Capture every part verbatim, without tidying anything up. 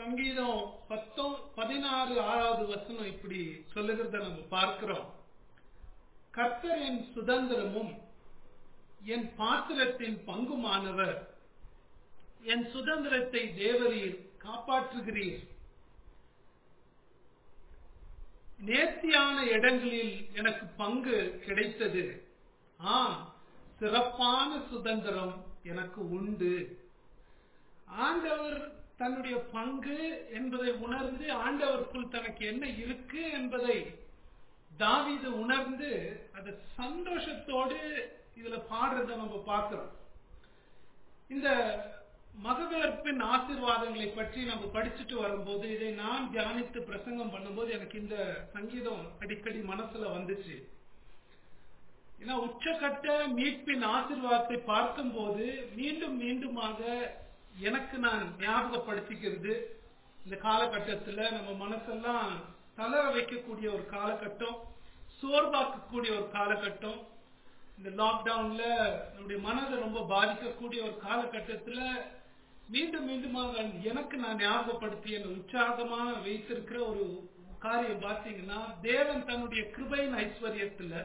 சங்கீதம் பத்தோ பதினாறு ஆறாவது வசனம் இப்படி சொல்லுகிறத நம்ம பார்க்கிறோம். கர்த்தர் என் சுதந்திரமும் என் பாத்திரத்தின் பங்குமானவர். என் சுதந்திரத்தை தேவரீர் காப்பாற்றுகிறீர். நேர்த்தியான இடங்களில் எனக்கு பங்கு கிடைத்தது. ஆம், சிறப்பான சுதந்திரம் எனக்கு உண்டு. ஆண்டவர் தன்னுடைய பங்கு என்பதை உணர்ந்து, ஆண்டவருக்குள் தனக்கு என்ன இருக்கு என்பதை தாவீது உணர்ந்து அதை சந்தோஷத்தோடு இதுல பாடுறத நம்ம பார்க்கிறோம். இந்த மகவேற்பின் ஆசீர்வாதங்களை பற்றி நம்ம படிச்சுட்டு வரும்போது, இதை நான் தியானித்து பிரசங்கம் பண்ணும்போது எனக்கு இந்த சங்கீதம் அடிக்கடி மனசுல வந்துச்சு. ஏன்னா உச்சகட்ட மீட்பின் ஆசீர்வாதத்தை பார்க்கும் போது மீண்டும் மீண்டுமாக எனக்கு நான் ஞாபகப்படுத்திக்கிறது, இந்த காலகட்டத்தில் நம்ம மனசெல்லாம் தளர வைக்கக்கூடிய ஒரு காலகட்டம், சோர்வாக்கக்கூடிய ஒரு காலகட்டம், இந்த லாக்டவுன்ல நம்முடைய மனதை ரொம்ப பாதிக்கக்கூடிய ஒரு காலகட்டத்தில் மீண்டும் மீண்டுமாக எனக்கு நான் ஞாபகப்படுத்தி என்னை உற்சாகமாக வைத்திருக்கிற ஒரு காரியம் பார்த்தீங்கன்னா, தேவன் தன்னுடைய கிருபையின் ஐஸ்வர்யத்துல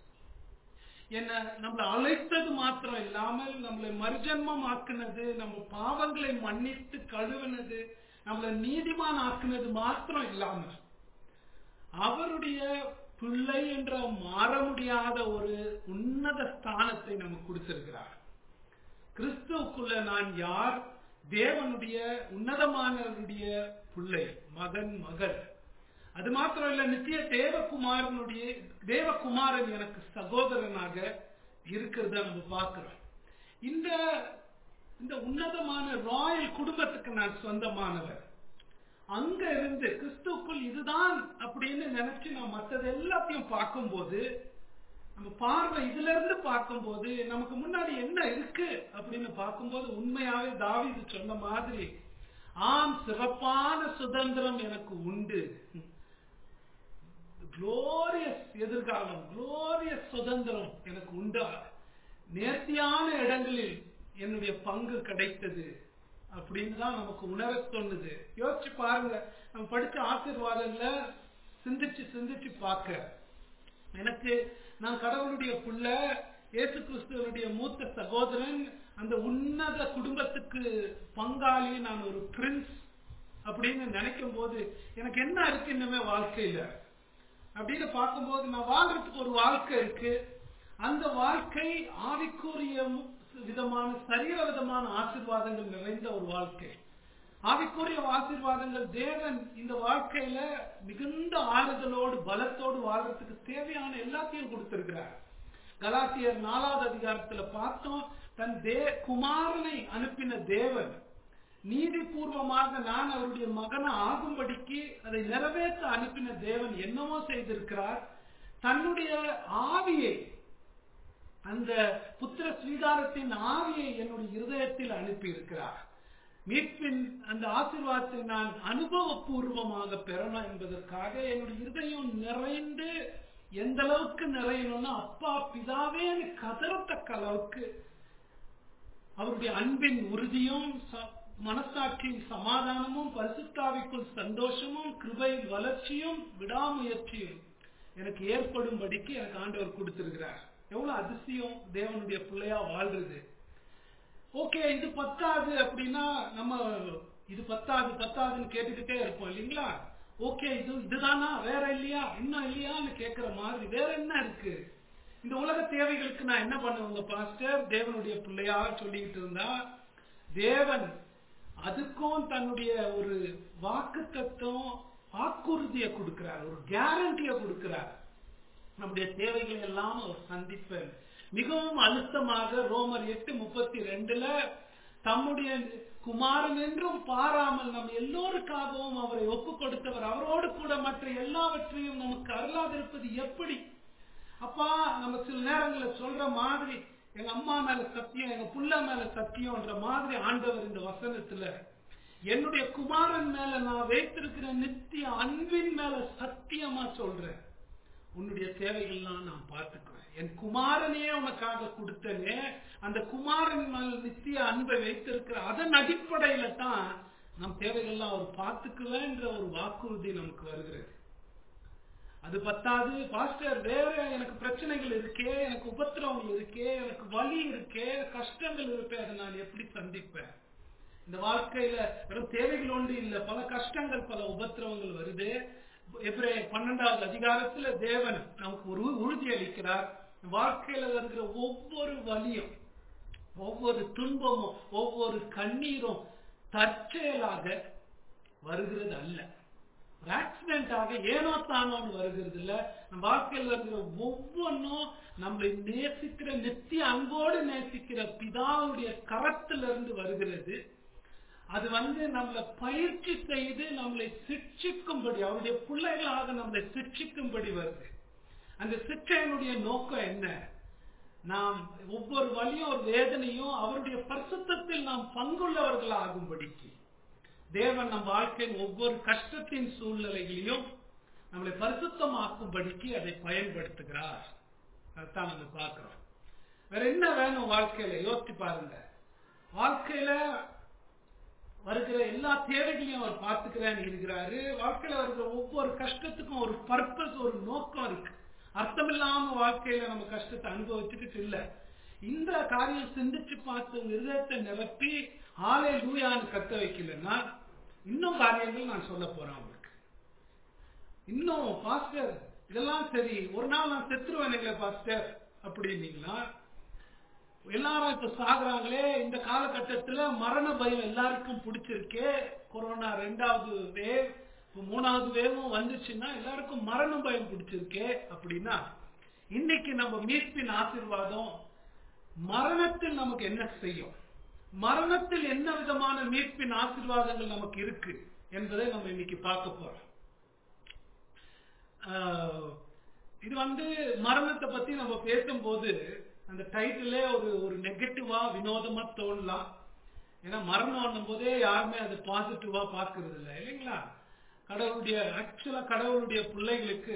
என்ன நம்மளை அழைத்தது மாத்திரம் இல்லாமல் நம்மளை மறுஜன்மம் ஆக்குனது, நம்ம பாவங்களை மன்னித்து கழுவினது, நம்மளை நீதிமான் ஆக்குனது மாத்திரம் இல்லாமல் அவருடைய பிள்ளை என்ற மாற முடியாத ஒரு உன்னத ஸ்தானத்தை நமக்கு கொடுத்திருக்கிறார். கிறிஸ்துவுக்குள்ள நான் யார்? தேவனுடைய உன்னதமானவருடைய பிள்ளை, மகன், மகள். அது மாத்திரம் இல்ல, நித்திய தேவகுமாரனுடைய தேவகுமாரன் எனக்கு சகோதரனாக இருக்கிறத நம்ம பார்க்கிறோம். இந்த இந்த உன்னதமான ராயல் குடும்பத்துக்கு நான் சொந்தமானவர். அங்க இருந்து கிறிஸ்துக்குள் இதுதான் அப்படின்னு நினைச்சு நான் மற்றது எல்லாத்தையும் பார்க்கும்போது, நம்ம பார்வை இதுல இருந்து பார்க்கும்போது நமக்கு முன்னாடி என்ன இருக்கு அப்படின்னு பார்க்கும்போது உண்மையாவே தாவீது சொன்ன மாதிரி, ஆம், சிறப்பான சுதந்திரம் எனக்கு உண்டு. குளோரியஸ் எதிர்காலம், குளோரியஸ் சுதந்திரம் எனக்கு உண்டா. நேர்த்தியான இடங்களில் என்னுடைய பங்கு கிடைத்தது அப்படின்னு தான் நமக்கு உணர தோணுது. யோசிச்சு பாருங்க, நம்ம படிச்ச ஆசீர்வாதங்களை சிந்திச்சு சிந்திச்சு பார்க்க, எனக்கு நான் கடவுளுடைய பிள்ளை, இயேசு கிறிஸ்துவனுடைய மூத்த சகோதரன், அந்த உன்னத குடும்பத்துக்கு பங்காளி, நான் ஒரு பிரின்ஸ் அப்படின்னு நினைக்கும் போது எனக்கு என்ன இருக்கு இன்னுமே வாழ்க்கையில அப்படின்னு பார்க்கும்போது, நான் வாழ்றதுக்கு ஒரு வாழ்க்கை இருக்கு. அந்த வாழ்க்கை ஆவிக்குரிய விதமான சரீர விதமான ஆசீர்வாதங்கள் நிறைந்த ஒரு வாழ்க்கை. ஆவிக்குரிய ஆசீர்வாதங்கள் தேவன் இந்த வாழ்க்கையில மிகுந்த ஆறுதலோடு பலத்தோடு வாழ்றதுக்கு தேவையான எல்லாத்தையும் கொடுத்திருக்கிறார். கலாத்தியர் நாலாவது அதிகாரத்துல பார்த்தோம், தன் தே குமாரனை அனுப்பின தேவன் நீதிபூர்வமாக நான் அவருடைய மகனை ஆகும்படிக்கு அதை நிறைவேற்ற அனுப்பின தேவன் என்னவோ செய்திருக்கிறார். தன்னுடைய ஆவியை, அந்த புத்திர ஸ்வீகாரத்தின் ஆவியை என்னுடைய இருதயத்தில் அனுப்பி இருக்கிறார். மீட்பின் அந்த ஆசீர்வாதத்தை நான் அனுபவபூர்வமாக பெறணும் என்பதற்காக என்னுடைய இருதயம் நிறைந்து, எந்த அளவுக்கு நிறையணும்னா, அப்பா பிதாவே கதறத்தக்க அளவுக்கு அவருடைய அன்பின் உறுதியும் மனசாட்சியின் சமாதானமும் பரிசுத்தாவிக்குள் சந்தோஷமும் கிருபையின் வளர்ச்சியும் விடாமுயற்சியும் எனக்கு ஏற்படும்படிக்கு எனக்கு ஆண்டவர் கொடுத்திருக்கிறார். எவ்வளவு அதிசயம் தேவனுடைய பிள்ளையா வாழ்றது. ஓகே, இது பத்தாது அப்படின்னா நம்ம இது பத்தாது பத்தாதுன்னு கேட்டுக்கிட்டே இருப்போம் இல்லைங்களா? ஓகே, இது இதுதானா, வேற இல்லையா, இன்னும் இல்லையான்னு கேட்கிற மாதிரி வேற என்ன இருக்கு? இந்த உலக தேவைகளுக்கு நான் என்ன பண்ணுவேங்க பாஸ்டர்? தேவனுடைய பிள்ளையா சொல்லிக்கிட்டு இருந்தா, தேவன் அதுக்கும் தன்னுடைய ஒரு வாக்கு தத்துவம் வாக்குறுதியை கொடுக்கிறார், ஒரு கேரண்டியை கொடுக்கிறார். நம்முடைய தேவைகளை எல்லாம் அவர் சந்திப்பேன். மிகவும் அழுத்தமாக ரோமர் எட்டு முப்பத்தி ரெண்டுல தம்முடைய குமாரன் என்றும் பாராமல் நம் எல்லோருக்காகவும் அவரை ஒப்பு கொடுத்தவர், அவரோடு கூட மற்ற எல்லாவற்றையும் நமக்கு அருளாதிருப்பது எப்படி? அப்பா, நம்ம சில நேரங்களில் சொல்ற மாதிரி, எங்க அம்மா மேல சத்தியம், எங்க புள்ள மேல சத்தியம்ன்ற மாதிரி ஆண்டவர் இந்த வசனத்துல என்னுடைய குமாரன் மேல நான் வைத்திருக்கிற நித்திய அன்பின் மேல சத்தியமா சொல்றேன், உன்னுடைய தேவைகள்லாம் நான் பார்த்துக்குவேன். என் குமாரனையே உனக்காக கொடுத்தனே, அந்த குமாரன் மேல் நித்திய அன்பை வைத்திருக்கிற அதன் அடிப்படையில தான் நம் தேவைகள்லாம் அவர் பார்த்துக்குவேன்ற ஒரு வாக்குறுதி நமக்கு வருகிறது. அது பத்தாது, பாஸ்டர் வேற எனக்கு பிரச்சனைகள் இருக்கே, எனக்கு உபத்திரவங்கள் இருக்கே, எனக்கு வலி இருக்கே, கஷ்டங்கள் இருக்கே, அதை நான் எப்படி சந்திப்பேன்? இந்த வாழ்க்கையில வெறும் தேவைகள் ஒன்று இல்லை, பல கஷ்டங்கள் பல உபத்திரவங்கள் வருது. எபிரேயர் பன்னெண்டாவது அதிகாரத்துல தேவன் நமக்கு ஒரு உறுதி அளிக்கிறார். வாழ்க்கையில வருகிற ஒவ்வொரு வலியும், ஒவ்வொரு துன்பமும், ஒவ்வொரு கண்ணீரும் தற்செயலாக வருகிறது அல்ல, ஆக்சிடென்டாக ஏனோ தானோன்னு வருகிறது இல்ல. நம்ம வாழ்க்கையில் இருக்கிற ஒவ்வொன்றும் நம்மளை நேசிக்கிற, நித்திய அன்போடு நேசிக்கிற பிதாவுடைய கரத்திலிருந்து வருகிறது. அது வந்து நம்மளை பயிற்சி செய்து நம்மளை சிட்சிக்கும்படி, அவருடைய பிள்ளைகளாக நம்மளை சிட்சிக்கும்படி வருது. அந்த சிட்சையினுடைய நோக்கம் என்ன? நாம் ஒவ்வொரு வலியும் ஒரு வேதனையும் அவருடைய பரிசுத்தத்தில் நாம் பங்குள்ளவர்கள் ஆகும்படிக்கு தேவன் நம் வாழ்க்கையின் ஒவ்வொரு கஷ்டத்தின் சூழ்நிலைகளையும் நம்மளை பரிசுத்தமாக்கும்படிக்கு அதை பயன்படுத்துகிறார். அதான் நம்ம பார்க்கிறோம். வேற என்ன வேணும் வாழ்க்கையில? யோசிச்சு பாருங்க. வாழ்க்கையில வருகிற எல்லா தேவைகளையும் அவர் பார்த்துக்கிறேன்னு இருக்கிறாரு. வாழ்க்கையில வருகிற ஒவ்வொரு கஷ்டத்துக்கும் ஒரு பர்பஸ், ஒரு நோக்கம் இருக்கு. அர்த்தமில்லாம வாழ்க்கையில நம்ம கஷ்டத்தை அனுபவிச்சுட்டு இல்ல. இந்த காரியம் சிந்திச்சு பார்த்து உங்க இதயத்தை நிரப்பி ஹல்லேலூயான்னு கத்த வைக்கலன்னா இன்னும் காரியங்கள் நான் சொல்ல போறேன் உங்களுக்கு. இன்னும் பாஸ்டர் இதெல்லாம் சரி, ஒரு நாள் நான் செத்துருவேன் பாஸ்டர் அப்படின்னீங்களா? எல்லாரும் இப்ப சாகுறாங்களே, இந்த காலகட்டத்துல மரண பயம் எல்லாருக்கும் பிடிச்சிருக்கே. கொரோனா ரெண்டாவது வேவ், மூணாவது வேவும் வந்துச்சுன்னா எல்லாருக்கும் மரண பயம் பிடிச்சிருக்கே. அப்படின்னா இன்னைக்கு நம்ம மீட்பின் ஆசீர்வாதம் மரணத்தில் நமக்கு என்ன செய்யும், மரணத்தில் என்ன விதமான மீட்பின் ஆசீர்வாதங்கள் நமக்கு இருக்கு என்பதை நம்ம இன்னைக்கு பார்க்க போறோம். இது வந்து மரணத்தை பத்தி நம்ம பேசும்போது அந்த டைட்டிலே ஒரு ஒரு நெகட்டிவா வினோதமா தோணலாம். ஏன்னா மரணம் போதே யாருமே அது பாசிட்டிவா பார்க்கறது இல்லை இல்லைங்களா? கடவுளுடைய ஆக்சுவலா கடவுளுடைய பிள்ளைகளுக்கு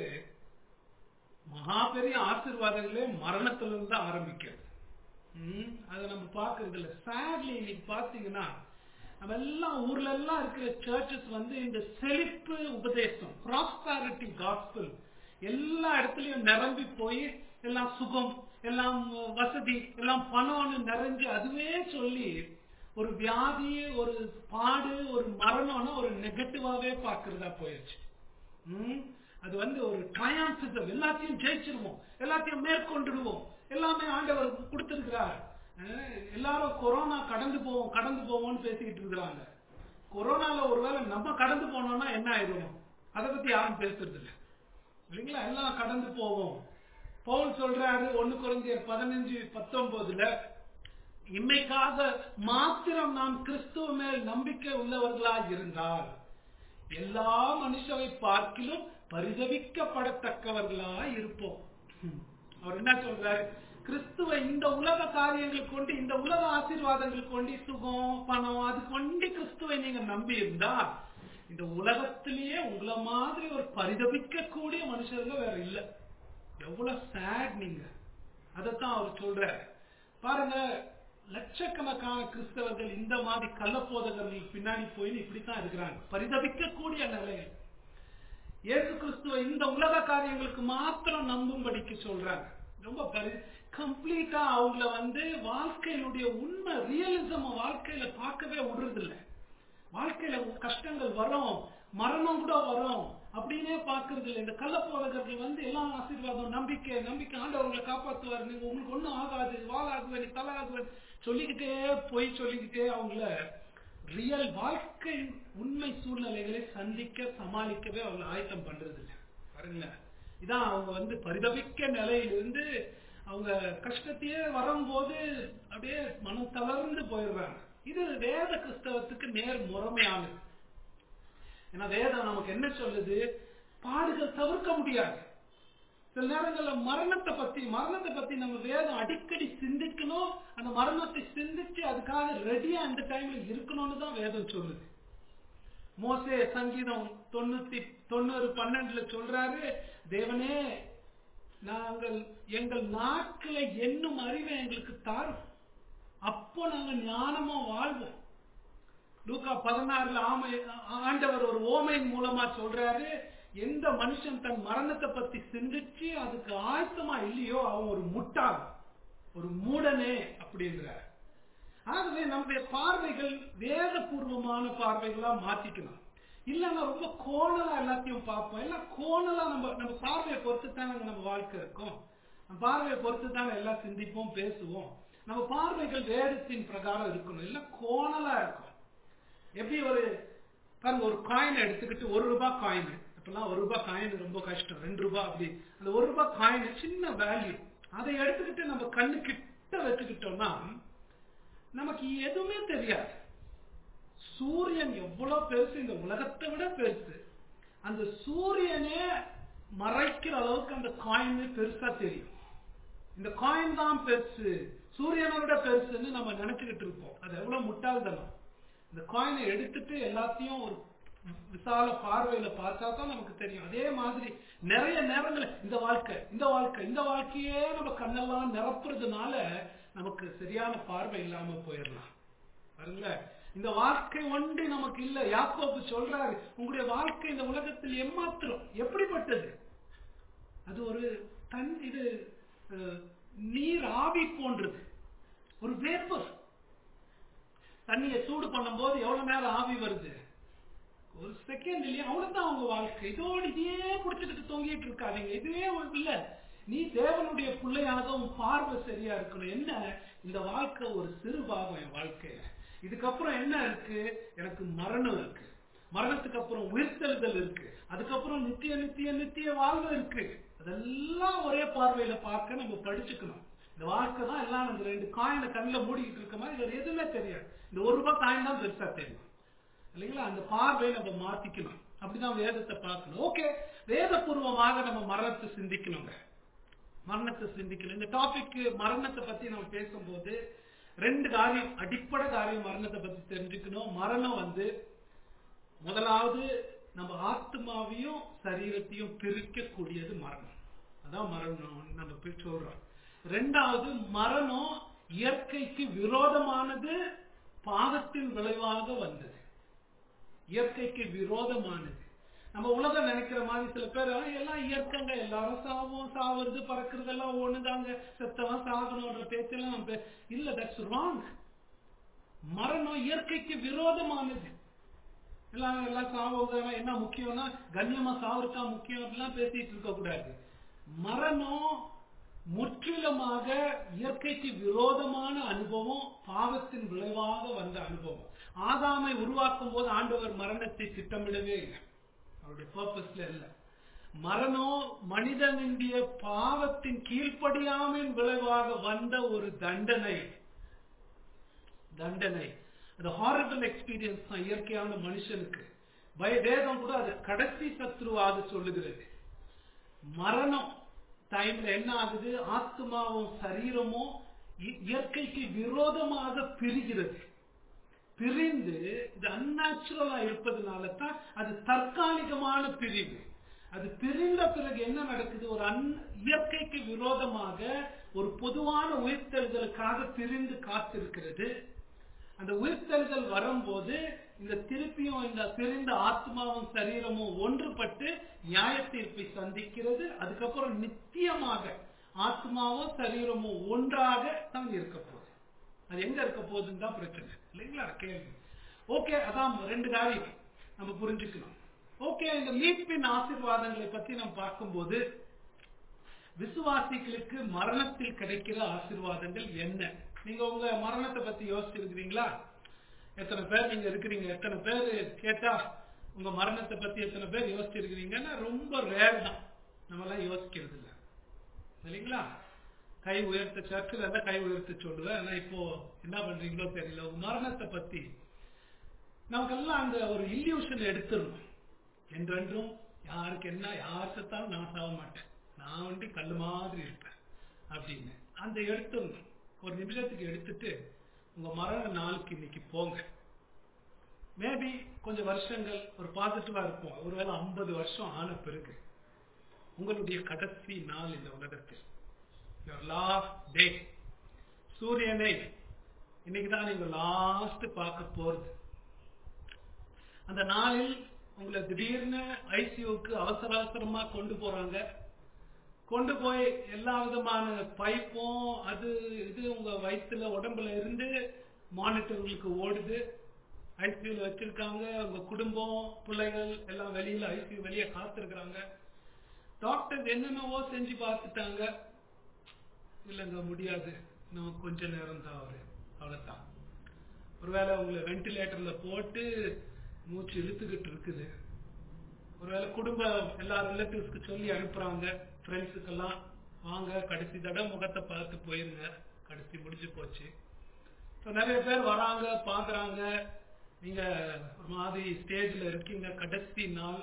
மகா பெரிய ஆசீர்வாதங்களே மரணத்திலிருந்து தான் ஆரம்பிக்கிறது. உம் அதை நம்ம பார்க்கறது இல்லை. சேட்லி இன்னைக்கு பாத்தீங்கன்னா நம்ம எல்லாம் ஊர்ல எல்லாம் இருக்கிற சர்ச்சஸ் வந்து இந்த செழிப்பு உபதேசம், ப்ராஸ்பரிட்டி காஸ்பல் எல்லா இடத்துலயும் நிரம்பி போய் எல்லாம் சுகம், எல்லாம் வசதி, எல்லாம் பணம்னு நிறைஞ்சு அதுவே சொல்லி ஒரு வியாதி, ஒரு பாடு, ஒரு மரணம்னா ஒரு நெகட்டிவாவே பார்க்கறதா போயிடுச்சு. உம் அது வந்து ஒரு ட்ரையாம்பிசம், எல்லாத்தையும் ஜெயிச்சிருவோம், எல்லாத்தையும் மேற்கொண்டுடுவோம், எல்லாமே ஆண்டவர் கொடுத்திருக்கிறார். எல்லாரும் கொரோனா கடந்து போவோம் கடந்து போவோம்னு பேசிக்கிட்டு இருக்கிறாங்க. கொரோனால ஒருவேளை நம்ம கடந்து போனோம்னா என்ன ஆயிடும்? அதை பத்தி யாரும் பேசுறது இல்லை இல்லைங்களா? எல்லாம் கடந்து போவோம். பவுல் சொல்றாரு ஒன்னு கொரிந்தியர் பதினஞ்சு பத்தொன்பதுல, இம்மைக்காக மாத்திரம் நாம் கிறிஸ்துவ மேல் நம்பிக்கை உள்ளவர்களாக இருந்தால் எல்லா மனுஷரை பார்க்கிலும் பரிதவிக்கப்படத்தக்கவர்களா இருப்போம். அவர் என்ன சொல்றாரு? கிறிஸ்துவ இந்த உலக காரியங்கள் கொண்டு, இந்த உலக ஆசீர்வாதங்கள் கொண்டு, சுகம் பணம் அது கொண்டு கிறிஸ்துவை நீங்க நம்பி இருந்தா இந்த உலகத்திலேயே உங்களை மாதிரி ஒரு பரிதவிக்க கூடிய மனுஷர்கள் வேற இல்லை. எவ்வளவு சேட் நீங்க. அதத்தான் அவர் சொல்றாரு. பாருங்க, லட்சக்கணக்கான கிறிஸ்தவர்கள் இந்த மாதிரி கள்ளப்போதகர்கள் பின்னாடி போய் இப்படித்தான் இருக்கிறாங்க, பரிதவிக்க கூடிய நிலையில். இயேசு கிறிஸ்துவ இந்த உலக காரியங்களுக்கு மாத்திரம் நம்பும்படிக்கு சொல்றாங்க. ரொம்ப பரி கம்ப்ளீட்டா அவங்கள வந்து வாழ்க்கையினுடைய உண்மை ரியலிசம் வாழ்க்கையில பார்க்கவே விடுறது இல்லை. வாழ்க்கையில கஷ்டங்கள் வரும், மரணம் கூட வரும் அப்படின்னே பாக்குறது இல்லை. இந்த கள்ளப்போதகர்கள் வந்து எல்லாம் ஆசீர்வாதம், நம்பிக்கை நம்பிக்கை ஆண்டவர்களை காப்பாற்றுவார், நீங்க உங்களுக்கு ஒண்ணும் ஆகாது, வாழாகுவேன் தலாகுவேன் சொல்லிக்கிட்டே போய் சொல்லிக்கிட்டே அவங்கள ரியல் வாழ்க்கை உண்மை சூழ்நிலைகளை சந்திக்க சமாளிக்கவே அவங்க ஆயத்தம் பண்றது இல்லை. பாருங்க, இதான் அவங்க வந்து பரிதவிக்க நிலையிலிருந்து அவங்க கஷ்டத்தையே வரும்போது அப்படியே மனம் தளர்ந்து போயிடுறாங்க. இது வேத கிறிஸ்தவத்துக்கு நேர் முறைமையானது. ஏன்னா வேதம் நமக்கு என்ன சொல்லுது? பாடுகள் தவிர்க்க முடியாது. சில நேரங்கள்ல மரணத்தை பத்தி மரணத்தை பத்தி நம்ம வேதம் அடிக்கடி சிந்திக்கணும். அந்த மரணத்தை சிந்திச்சு அதுக்காக ரெடியா அந்த டைம்ல இருக்கணும்னு தான் வேதம் சொல்லுது. மோசே சங்கீதம் தொண்ணூத்தி தொண்ணூறு பன்னெண்டுல சொல்றாரு, தேவனே நாங்கள் எங்கள் நாட்களை என்னும் அறிவை எங்களுக்கு தாரும், அப்போ நாங்க ஞானமா வாழ்வோம். லூக்கா பதினாறுல ஆமை ஆண்டவர் ஒரு ஓமையின் மூலமா சொல்றாரு, எந்த மனுஷன் தன் மரணத்தை பத்தி சிந்திச்சு அதுக்கு ஆயத்தமா இல்லையோ அவன் ஒரு முட்டாள், ஒரு மூடனே அப்படிங்கிறார். ஆகவே நம்முடைய பார்வைகள் வேதபூர்வமான பார்வைகளா மாத்திக்கணும். இல்லன்னா ரொம்ப கோணலா எல்லாத்தையும் பார்ப்போம். எல்லாம் கோணலா நம்ம நம்ம பார்வையை பொறுத்து தானே நம்ம வாழ்க்கை இருக்கும். நம்ம பார்வையை பொறுத்து தானே எல்லாம் சிந்திப்போம், பேசுவோம். நம்ம பார்வைகள் வேதத்தின் பிரகாரம் இருக்கணும், எல்லாம் கோணலா இருக்கும். எப்படி ஒரு பாருங்க, ஒரு காயின் எடுத்துக்கிட்டு ஒரு ரூபாய் காயின், இப்பெல்லாம் ஒரு ரூபாய் காயின் ரொம்ப கஷ்டம், ரெண்டு ரூபாய் அப்படி, அந்த ஒரு ரூபாய் காயின் சின்ன வேல்யூ, அதை எடுத்துக்கிட்டு நம்ம கண்ணு கிட்ட வச்சுக்கிட்டோம்னா நமக்கு எதுவுமே தெரியாது. சூரியன் எவ்வளவு பெருசு, இந்த உலகத்தை விட பெருசு, அந்த சூரியனே மறைக்கிற அளவுக்கு அந்த காயின் பெருசா தெரியும். இந்த காயின் தான் பெருசு, சூரியனோட பெருசுன்னு நம்ம நினைச்சுக்கிட்டு இருப்போம். அது எவ்வளவு முட்டாள்தனம். இந்த காயினை எடுத்துட்டு எல்லாத்தையும் ஒரு விசால பார்வையில பார்த்தா தான் நமக்கு தெரியும். அதே மாதிரி நிறைய நேரங்கள் இந்த வாழ்க்கை இந்த வாழ்க்கை இந்த வாழ்க்கையே நம்ம கண்ணெல்லாம் நிரப்புறதுனால நமக்கு சரியான பார்வை இல்லாம போயிடலாம். பாருங்க, இந்த வாழ்க்கை ஒன்று நமக்கு இல்ல. யாக்கோபு சொல்றாரு, உங்களுடைய வாழ்க்கை இந்த உலகத்தில் ஏமாத்திரம் எப்படிப்பட்டது, அது ஒரு தன் இது நீர் ஆவி போன்றது, ஒரு வேப்பர். தண்ணியை சூடு பண்ணும் போது எவ்வளவு நேரம் ஆவி வருது, ஒரு செகண்ட் இல்லையா, அவ்வளவுதான் அவங்க வாழ்க்கை. இதோடு இதே புடிச்சுட்டு தொங்கிட்டு இருக்காதீங்க, இதுவே இல்ல. நீ தேவனுடைய பிள்ளையாக உன் பார்வை சரியா இருக்கணும். என்ன, இந்த வாழ்க்கை ஒரு சிறு பாகம் என் வாழ்க்கையில, இதுக்கப்புறம் என்ன இருக்கு, எனக்கு மரணம் இருக்கு, மரணத்துக்கு அப்புறம் உயிர்த்தெழுதல் இருக்கு, அதுக்கப்புறம் நித்திய நித்திய நித்திய வாழ்வு இருக்கு. அதெல்லாம் ஒரே பார்வையில பார்க்க நம்ம படிச்சுக்கணும். இந்த வாழ்க்கை தான் எல்லாம் நம்ம ரெண்டு காயினை கண்ணில் மூடிக்கிட்டு இருக்க மாதிரி இது எதுவுமே தெரியாது. இந்த ஒரு ரூபாய் காயின் தான் பெருசா தெரியும் இல்லைங்களா. அந்த பார்வையை நம்ம மாத்திக்கணும். அப்படிதான் வேதத்தை பார்க்கணும். ஓகே, வேதபூர்வமாக நம்ம மரணத்தை சிந்திக்கணுங்க, மரணத்தை சிந்திக்கணும். இந்த டாபிக் மரணத்தை பத்தி நம்ம பேசும்போது ரெண்டு காரியம், அடிப்படை காரியம் மரணத்தை பத்தி தெரிஞ்சுக்கணும். மரணம் வந்து முதலாவது நம்ம ஆத்மாவையும் சரீரத்தையும் பிரிக்கக்கூடியது மரணம், அதான் மரணம் நம்ம சொல்றோம். ரெண்டாவது, மரணம் இயற்கைக்கு விரோதமானது, பாவத்தின் விளைவாக வந்தது. இயற்கைக்கு விரோதமானது. நம்ம உலகம் நினைக்கிற மாதிரி சில பேர் எல்லாம் இயற்கைங்க, எல்லாரும் சாவும், சாவுறது பறக்கிறது எல்லாம் ஒண்ணுதாங்க, செத்தவன் சாகணும்ன்ற பேச்செல்லாம் நம்ம இல்ல. That's wrong. மரணம் இயற்கைக்கு விரோதமானது. எல்லாம் எல்லாம் சாவுங்க, என்ன முக்கியம்னா கண்ணியமா சாவுறதா முக்கியம் அப்படிலாம் பேசிட்டு இருக்க கூடாது. மரணம் முற்றிலுமாக இயற்கைக்கு விரோதமான அனுபவம், பாவத்தின் விளைவாக வந்த அனுபவம். ஆதாமை உருவாக்கும் போது ஆண்டவர் மரணத்தை திட்டமிடவே இல்லை, அவருடைய பர்பஸ்ல இல்லை. மரணம் மனிதனுடைய பாவத்தின் கீழ்ப்படியாமையின் விளைவாக வந்த ஒரு தண்டனை. தண்டனை அது ஹாரிபிள் எக்ஸ்பீரியன்ஸ் தான் இயற்கையான மனுஷனுக்கு. வேதம் கூட அது கடைசி சத்ருவாக சொல்லுகிறது. மரணம் டைம்ல என்ன ஆகுது, ஆத்மாவும் சரீரமும் இயற்கைக்கு விரோதமாக பிரிகிறது. பிரிந்து இது அந்நேச்சுரலா இருப்பதனால தான் அது தற்காலிகமான பிரிவு. அது பிரிந்த பிறகு என்ன நடக்குது, ஒரு அந் இயற்கைக்கு விரோதமாக ஒரு பொதுவான உயிர்த்தெழுதலுக்காக பிரிந்து காத்திருக்கிறது. அந்த உயிர்த்தெழுதல் வரும்போது இந்த திருப்பியும் இந்த பிரிந்த ஆத்மாவும் சரீரமும் ஒன்றுபட்டு நியாய தீர்ப்பை சந்திக்கிறது. அதுக்கப்புறம் நித்தியமாக ஆத்மாவும் சரீரமும் ஒன்றாக தான் இருக்க போகுது. அது எங்க இருக்க போகுதுன்னு தான் பிரச்சனை இல்லைங்களா, கேள்வி. ஓகே, அதான் ரெண்டு காரியம் நம்ம புரிஞ்சுக்கணும். ஓகே, இந்த மீட்பின் ஆசீர்வாதங்களை பத்தி நம்ம பார்க்கும்போது விசுவாசிகளுக்கு மரணத்தில் கிடைக்கிற ஆசீர்வாதங்கள் என்ன? நீங்க உங்க மரணத்தை பத்தி யோசிச்சிருக்கிறீங்களா? எத்தனை பேர் நீங்க இருக்கிறீங்க? எத்தனை பேர் கேட்டா உங்க மரணத்தை பத்தி எத்தனை பேர் யோசிச்சிருக்கிறீங்கன்னா ரொம்ப ரேர் தான். நம்ம எல்லாம் யோசிக்கிறது இல்லை இல்லைங்களா. கை உயர்த்த சர்ச்சில் இருந்தா கை உயர்த்த சொல்லுவேன். ஆனா இப்போ என்ன பண்றீங்களோ தெரியல. உங்க மரணத்தை பத்தி நமக்கெல்லாம் அந்த ஒரு இல்யூஷன் எடுத்துடணும். என்றென்றும் யாருக்கு என்ன, யார் செத்தாலும் நான் சாக மாட்டேன், நான் வந்து கல்லு மாதிரி இருப்பேன் அப்படின்னு அந்த எடுத்துடணும். ஒரு நிமிஷத்துக்கு எடுத்துட்டு உங்க மரண நாளுக்கு இன்னைக்கு போங்க. மேபி கொஞ்சம் வருஷங்கள் ஒரு பாசிட்டிவா இருப்போம். ஒருவேளை ஐம்பது வருஷம் ஆன பிறகு உங்களுடைய கடைசி நாள் இந்த உலகத்தில், your last day. சூரியனை இன்னைக்குதான் நீங்க லாஸ்ட் பார்க்க போறது. அந்த நாளில் உங்களை திடீர்னு ஐசியூக்கு அவசர அவசரமா கொண்டு போறாங்க. கொண்டு போய் எல்லா விதமான பைப்பும் அது இது உங்க வயிற்றுல உடம்புல இருந்து மானிட்டர்களுக்கு ஓடுது. ஐசியூல வச்சிருக்காங்க. உங்க குடும்பம் பிள்ளைகள் எல்லாம் வெளியில ஐசியூ வெளியே காத்திருக்கிறாங்க. டாக்டர் என்னென்னவோ செஞ்சு பார்த்துட்டாங்க. இல்லைங்க முடியாது, இன்னும் கொஞ்ச நேரம் தான் அவரு, அவ்வளவுதான். ஒருவேளை உங்களை வென்டிலேட்டர்ல போட்டு மூச்சு இழுத்துக்கிட்டு இருக்குது. ஒருவேளை குடும்பம் எல்லா ரிலேட்டிவ்ஸ்க்கு சொல்லி அனுப்புறாங்க, ஃப்ரெண்ட்ஸுக்கெல்லாம், வாங்க கடைசி தடவை முகத்தை பார்த்து போயிருங்க, கடைசி முடிஞ்சு போச்சு. நிறைய பேர் வராங்க, பாக்குறாங்க, நீங்க ஒரு மாதிரி ஸ்டேஜ்ல இருக்கீங்க, கடைசி நாள்.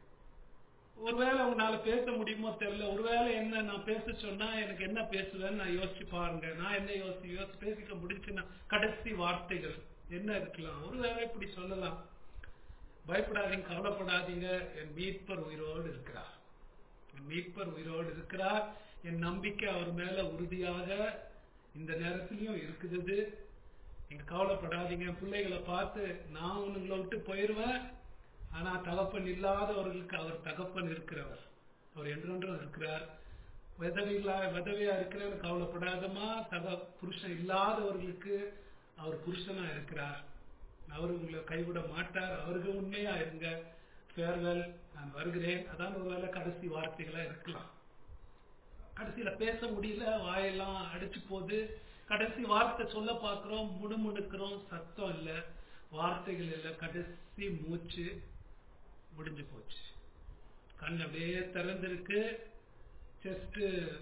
ஒருவேளை உங்களால பேச முடியுமோ தெரியல. ஒருவேளை என்ன நான் பேச சொன்னா எனக்கு என்ன பேசுவேன்னு நான் யோசிச்சு பாருங்க. நான் என்ன யோசி யோசி பேசிக்க முடிச்சுன்னா கடைசி வார்த்தைகள் என்ன இருக்கலாம்? ஒருவேளை இப்படி சொல்லலாம், பயப்படாதீங்க, கவலைப்படாதீங்க, என் மீட்பர் உயிரோடு இருக்கிறார், என் மீட்பர் உயிரோடு இருக்கிறார், என் நம்பிக்கை அவர் மேல உறுதியாக இந்த நேரத்திலையும் இருக்குது, நீங்க கவலைப்படாதீங்க. பிள்ளைகளை பார்த்து நான் உங்களை விட்டு போயிருவேன், ஆனா தகப்பன் இல்லாதவர்களுக்கு அவர் தகப்பன் இருக்கிறவர், அவர் என்றென்றும் இருக்கிறார். விதவைகளா விதவையா இருக்கிறேன்னு கவலைப்படாதமா, தக புருஷன் இல்லாதவர்களுக்கு அவர் புருஷனா இருக்கிறார், அவர் உங்களை கைவிட மாட்டார், அவருக்கு உண்மையா இருங்க, ஃபேர்வெல், நான் வருகிறேன். அதான் ஒரு வேலை கடைசி வார்த்தைகளா இருக்கலாம். கடைசியில பேச முடியல, வாயெல்லாம் அடிச்சு போகுது, கடைசி வார்த்தை சொல்ல பாக்குறோம், முணுமுணுக்கிறோம், சத்தம் இல்ல, வார்த்தைகள் இல்ல, கடைசி மூச்சு முடிஞ்சு போச்சு. கண் அப்படியே திறந்திருக்கு, செஸ்ட்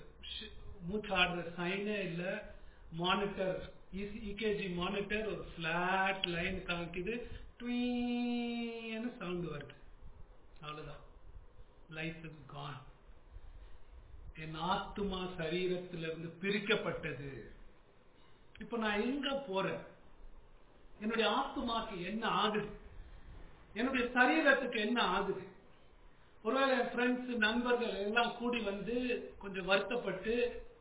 மூச்சாடுற சைனே இல்ல, மானிட்டர் இகேஜி மானிட்டர் ஒரு பிளாட் லைன் காமிக்குது, ட்வீன்னு சவுண்ட் வருது, அவ்வளவுதான், லைஃப் இஸ் கான். என் ஆத்துமா சரீரத்திலிருந்து பிரிக்கப்பட்டது. இப்ப நான் எங்க போறேன்? என்னுடைய ஆத்துமாக்கு என்ன ஆகுது? என்னுடைய சரீரத்துக்கு என்ன ஆகுது? ஒருவேளை என் ஃப்ரெண்ட்ஸ் நண்பர்கள் எல்லாம் கூடி வந்து கொஞ்சம் வருத்தப்பட்டு,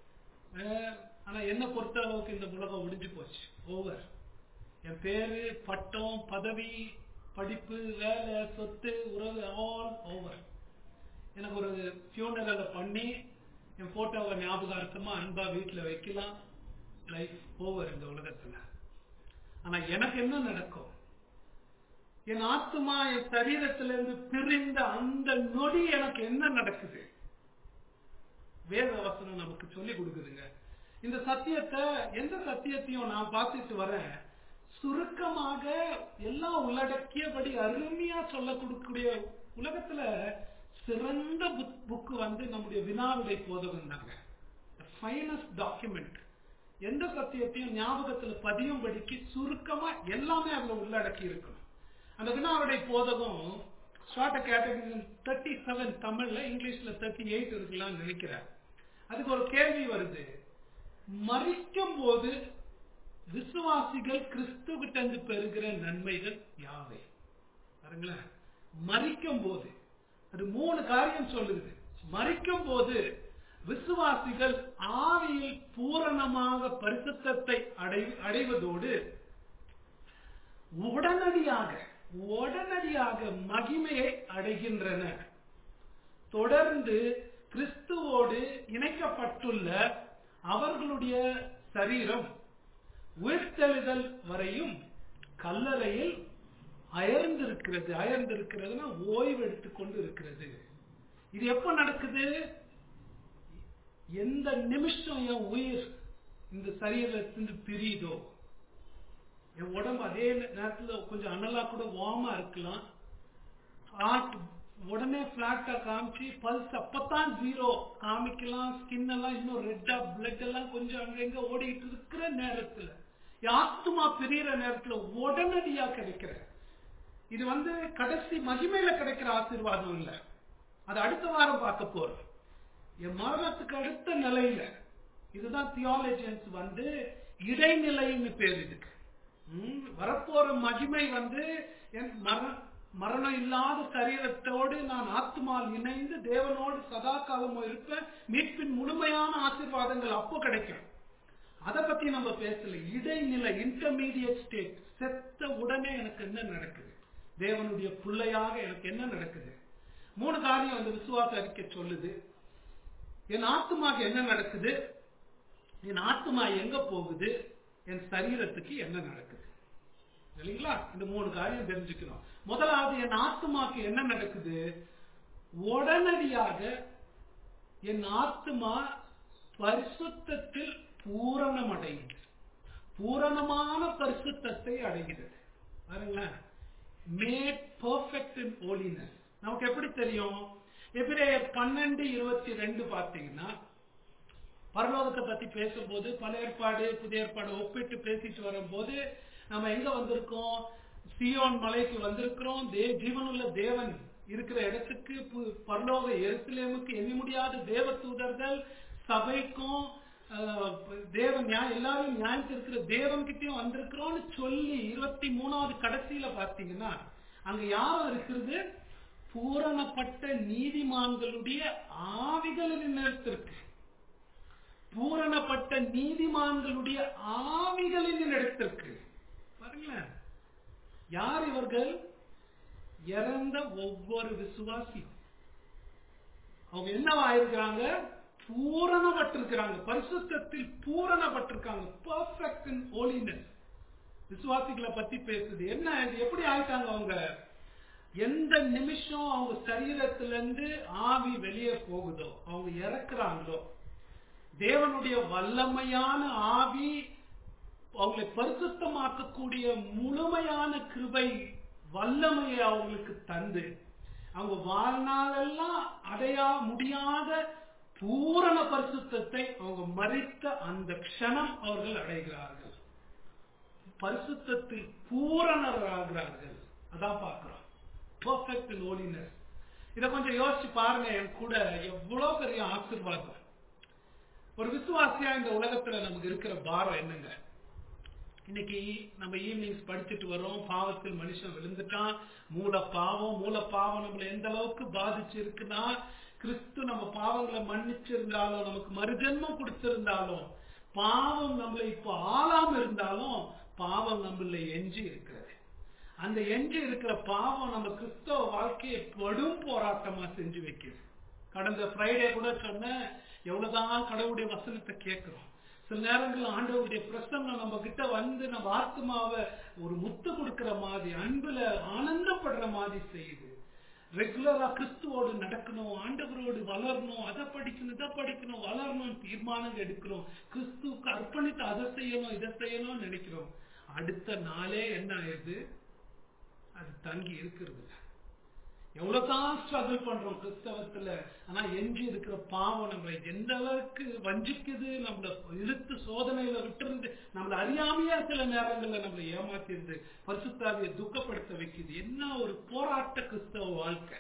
ஆனா என்ன பொறுத்த அளவுக்கு இந்த உலகம் முடிஞ்சு போச்சு, ஓவர். என் பேரு, பட்டம், பதவி, படிப்பு, வேலை, சொத்து, உறவு, ஆல் ஓவர். எனக்கு ஒரு ஃபியூனரலை பண்ணி என் போட்டோவை ஞாபகார்த்தமா அன்பா வீட்டுல வைக்கலாம், லைஃப் ஓவர் இந்த உலகத்துல. ஆனா எனக்கு என்ன நடக்கும்? என் ஆத்மா என் சரீரத்திலிருந்து பிரிந்த அந்த நொடி எனக்கு என்ன நடக்குது? வேத வசனம் நமக்கு சொல்லி கொடுக்குதுங்க. இந்த சத்தியத்தை, எந்த சத்தியத்தையும் நான் பார்த்துட்டு வரேன், சுருக்கமாக எல்லாம் உள்ளடக்கியபடி அருமையா சொல்ல கொடுக்கக்கூடிய உலகத்துல சிறந்த புக்கு வந்து நம்முடைய வினாவிடை போதகம் தாங்க. Finest document. எந்த சத்தியத்தையும் ஞாபகத்துல பதியும்படிக்கு சுருக்கமா எல்லாமே அதுல உள்ளடக்கி இருக்கணும். அந்த வினாவிடை போதகம் ஸ்டார்ட் கேட்டகரி தேர்ட்டி செவன் தமிழ்ல, இங்கிலீஷ்ல தேர்ட்டி எயிட் இருக்கலாம்னு நினைக்கிறேன். அதுக்கு ஒரு கேள்வி வருது, மரிக்கும் போது விசுவாசிகள் கிறிஸ்துவிட்ட இருந்து பெறுகிற நன்மைகள் யாவை? பாருங்களேன், மரிக்கும் போது அது மூணு காரியம் சொல்லுது. மரிக்கும் போது விசுவாசிகள் ஆவியில் பூரணமாக பரிசுத்தத்தை அடைவதோடு உடனடியாக உடனடியாக மகிமையை அடைகின்றன. தொடர்ந்து கிறிஸ்துவோடு இணைக்கப்பட்டுள்ள அவர்களுடைய சரீரம் உயிர்த்தெழுதல் வரையும் கல்லறையில் அயர்ந்திருக்கிறது. அயர்ந்திருக்கிறதுனா ஓய்வு எடுத்துக் கொண்டு இருக்கிறது. இது எப்ப நடக்குது? எந்த நிமிஷம் என் உயிர் இந்த சரீரத்திலிருந்து பிரியுதோ, என் உடம்பு அதே நேரத்தில் கொஞ்சம் அனலா கூட வார்மா இருக்கலாம், உடனே பிளாட்டா காமிச்சு பல்ஸ் அப்பதான் ஜீரோ காமிக்கலாம், ஸ்கின் எல்லாம் இன்னும் ரெட்டா, பிளட் எல்லாம் கொஞ்சம் அங்கங்க ஓடிட்டு இருக்கிற நேரத்துல, ஆத்துமா பிரிகிற நேரத்துல உடனடியா கிடைக்கிற இது வந்து கடைசி மகிமையில கிடைக்கிற ஆசீர்வாதம் இல்ல. அது அடுத்த வாரம் பார்க்க போறோம். என் மரணத்துக்கு அடுத்த நிலையில, இதுதான் தியாலஜியன்ஸ் வந்து இடைநிலைன்னு பேர் இதுக்கு. வரப்போற மகிமை வந்து என் மரணம் இல்லாத சரீரத்தோடு நான் ஆத்மால் இணைந்து தேவனோடு சதா காலமும் இருப்பேன். மீட்பின் முழுமையான ஆசீர்வாதங்கள் அப்போ கிடைக்கும். அதை பத்தி நம்ம பேசல. இடைநிலை, இன்டர்மீடியட் ஸ்டேட். செத்த உடனே எனக்கு என்ன நடக்குது? தேவனுடைய பிள்ளையாக எனக்கு என்ன நடக்குது? மூணு காரியம் அந்த விசுவாச அறிக்கை சொல்லுது. என் ஆத்துமாக்கு என்ன நடக்குது, என் ஆத்துமா எங்க போகுது, என் சரீரத்துக்கு என்ன நடக்குது இல்லைங்களா? இந்த மூணு காரியம் தெரிஞ்சுக்கணும். முதலாவது, என் ஆத்துமாக்கு என்ன நடக்குது? உடனடியாக என் ஆத்துமா பரிசுத்தத்தில் பூரணம் அடைகிறது, பூரணமான பரிசுத்தத்தை அடைகிறது. பாருங்களேன், மேட் பெர்ஃபெக்ட் இன் ஹோலினஸ். நமக்கு எப்படி தெரியும்? எபிரேயர் பன்னெண்டு இருபத்தி ரெண்டு பார்த்தீங்கன்னா, பரலோகத்தை பத்தி பேசும்போது பல ஏற்பாடு புதிய ஏற்பாடு ஒப்பிட்டு பேசிட்டு வரும்போது நம்ம எங்க வந்திருக்கோம்? சியோன் மலைக்கு வந்திருக்கிறோம். தே ஜீவனுள்ள தேவன் இருக்கிற இடத்துக்கு, பரலோக எருசலேமுக்கு, எண்ணி முடியாத தேவ தூதர்கள் சபைக்கும் தேவன் எல்லாரும் நியாயத்து இருக்கிற தேவன் கிட்டையும் வந்திருக்கிறோம்னு சொல்லி இருபத்தி மூணாவது கடைசியில பார்த்தீங்கன்னா அங்க யாரும் இருக்கிறது? பூரணப்பட்ட நீதிமான்களுடைய ஆவிகளின் இடத்திற்கு, பூரணப்பட்ட நீதிமான்களுடைய ஆவிகளின் இடத்திற்கு. பாருங்களேன், யார் இவர்கள்? இறந்த ஒவ்வொரு விசுவாசியும் அவங்க என்னவாயிருக்கிறாங்க? பூரணப்பட்டிருக்கிறாங்க, பரிசுத்தத்தில் பூரணப்பட்டிருக்காங்க. பெர்ஃபெக்ட் இன் ஹோலினஸ். விசுவாசிகளை பத்தி பேசுது. என்ன, எப்படி ஆயிட்டாங்க அவங்க? எந்த நிமிஷம் அவங்க சரீரத்திலிருந்து ஆவி வெளியே போகுதோ, அவங்க இறக்குறாங்களோ, தேவனுடைய வல்லமையான ஆவி அவங்களை பரிசுத்தமாக்கக்கூடிய முழுமையான கிருபை வல்லமையை அவங்களுக்கு தந்து அவங்க வாழ்நாளெல்லாம் அடைய முடியாத பூரண பரிசுத்தத்தை அவங்க மறித்த அந்த க்ஷணம் அவர்கள் அடைகிறார்கள். பரிசுத்தத்தில் பூரணராகிறார்கள். அதான் பார்க்கிறோம், பெர்ஃபெக்ட் இன் ஹோலினஸ். இதை கொஞ்சம் யோசிச்சு பாருங்க. என் கூட எவ்வளவு பெரிய ஆசீர்வாதம். ஒரு விசுவாசியா இந்த உலகத்துல நமக்கு இருக்கிற பாரம் என்னங்க? இன்னைக்கு நம்ம ஈவினிங்ஸ் படிச்சுட்டு வரோம், பாவத்தில் மனுஷன் விழுந்துட்டான். மூல பாவம், மூல பாவம் நம்மளை எந்த அளவுக்கு பாதிச்சு இருக்குன்னா, கிறிஸ்து நம்ம பாவங்களை மன்னிச்சிருந்தாலும், நமக்கு மறுஜென்மம் கொடுத்திருந்தாலும், பாவம் நம்மளை இப்போ ஆளாம இருந்தாலும் பாவம் நம்மள எஞ்சி இருக்கிறது. அந்த எஞ்சி இருக்கிற பாவம் நம்ம கிறிஸ்தவ வாழ்க்கையை படும் போராட்டமா செஞ்சு வைக்குது. கடந்த ஃப்ரைடே கூட சொன்ன, எவ்வளவுதான் கடவுளுடைய வசனத்தை கேட்கிறோம், சில நேரங்கள் ஆண்டவருடைய பிரசன்னம் நம்ம கிட்ட வந்து நம்ம ஆத்மாவை ஒரு முத்து கொடுக்கிற மாதிரி, அன்புல ஆனந்தப்படுற மாதிரி செய்யுது. ரெகுலரா கிறிஸ்துவோடு நடக்கணும், ஆண்டவரோடு வளரணும், அதை படிக்கணும் இதை படிக்கணும் வளரணும் தீர்மானம் எடுக்கிறோம், கிறிஸ்துவுக்கு அர்ப்பணித்து அதை செய்யணும் இதை செய்யணும்னு நினைக்கிறோம். அடுத்த நாளே என்ன ஆயிடுது? அது தங்கி இருக்கிறது. எவ்வளவுதான் ஸ்ட்ரகிள் பண்றோம் கிறிஸ்தவத்துல, ஆனா எஞ்சி இருக்கிற பாவம் நம்மளை எந்த அளவுக்கு வஞ்சிக்குது, நம்மள இழுத்து சோதனையில விட்டுருந்து, நம்மள அறியாமையா சில நேரங்கள்ல நம்மளை ஏமாத்திருந்து பரிசுத்தாவியை துக்கப்படுத்த வைக்குது. என்ன ஒரு போராட்ட கிறிஸ்தவ வாழ்க்கை.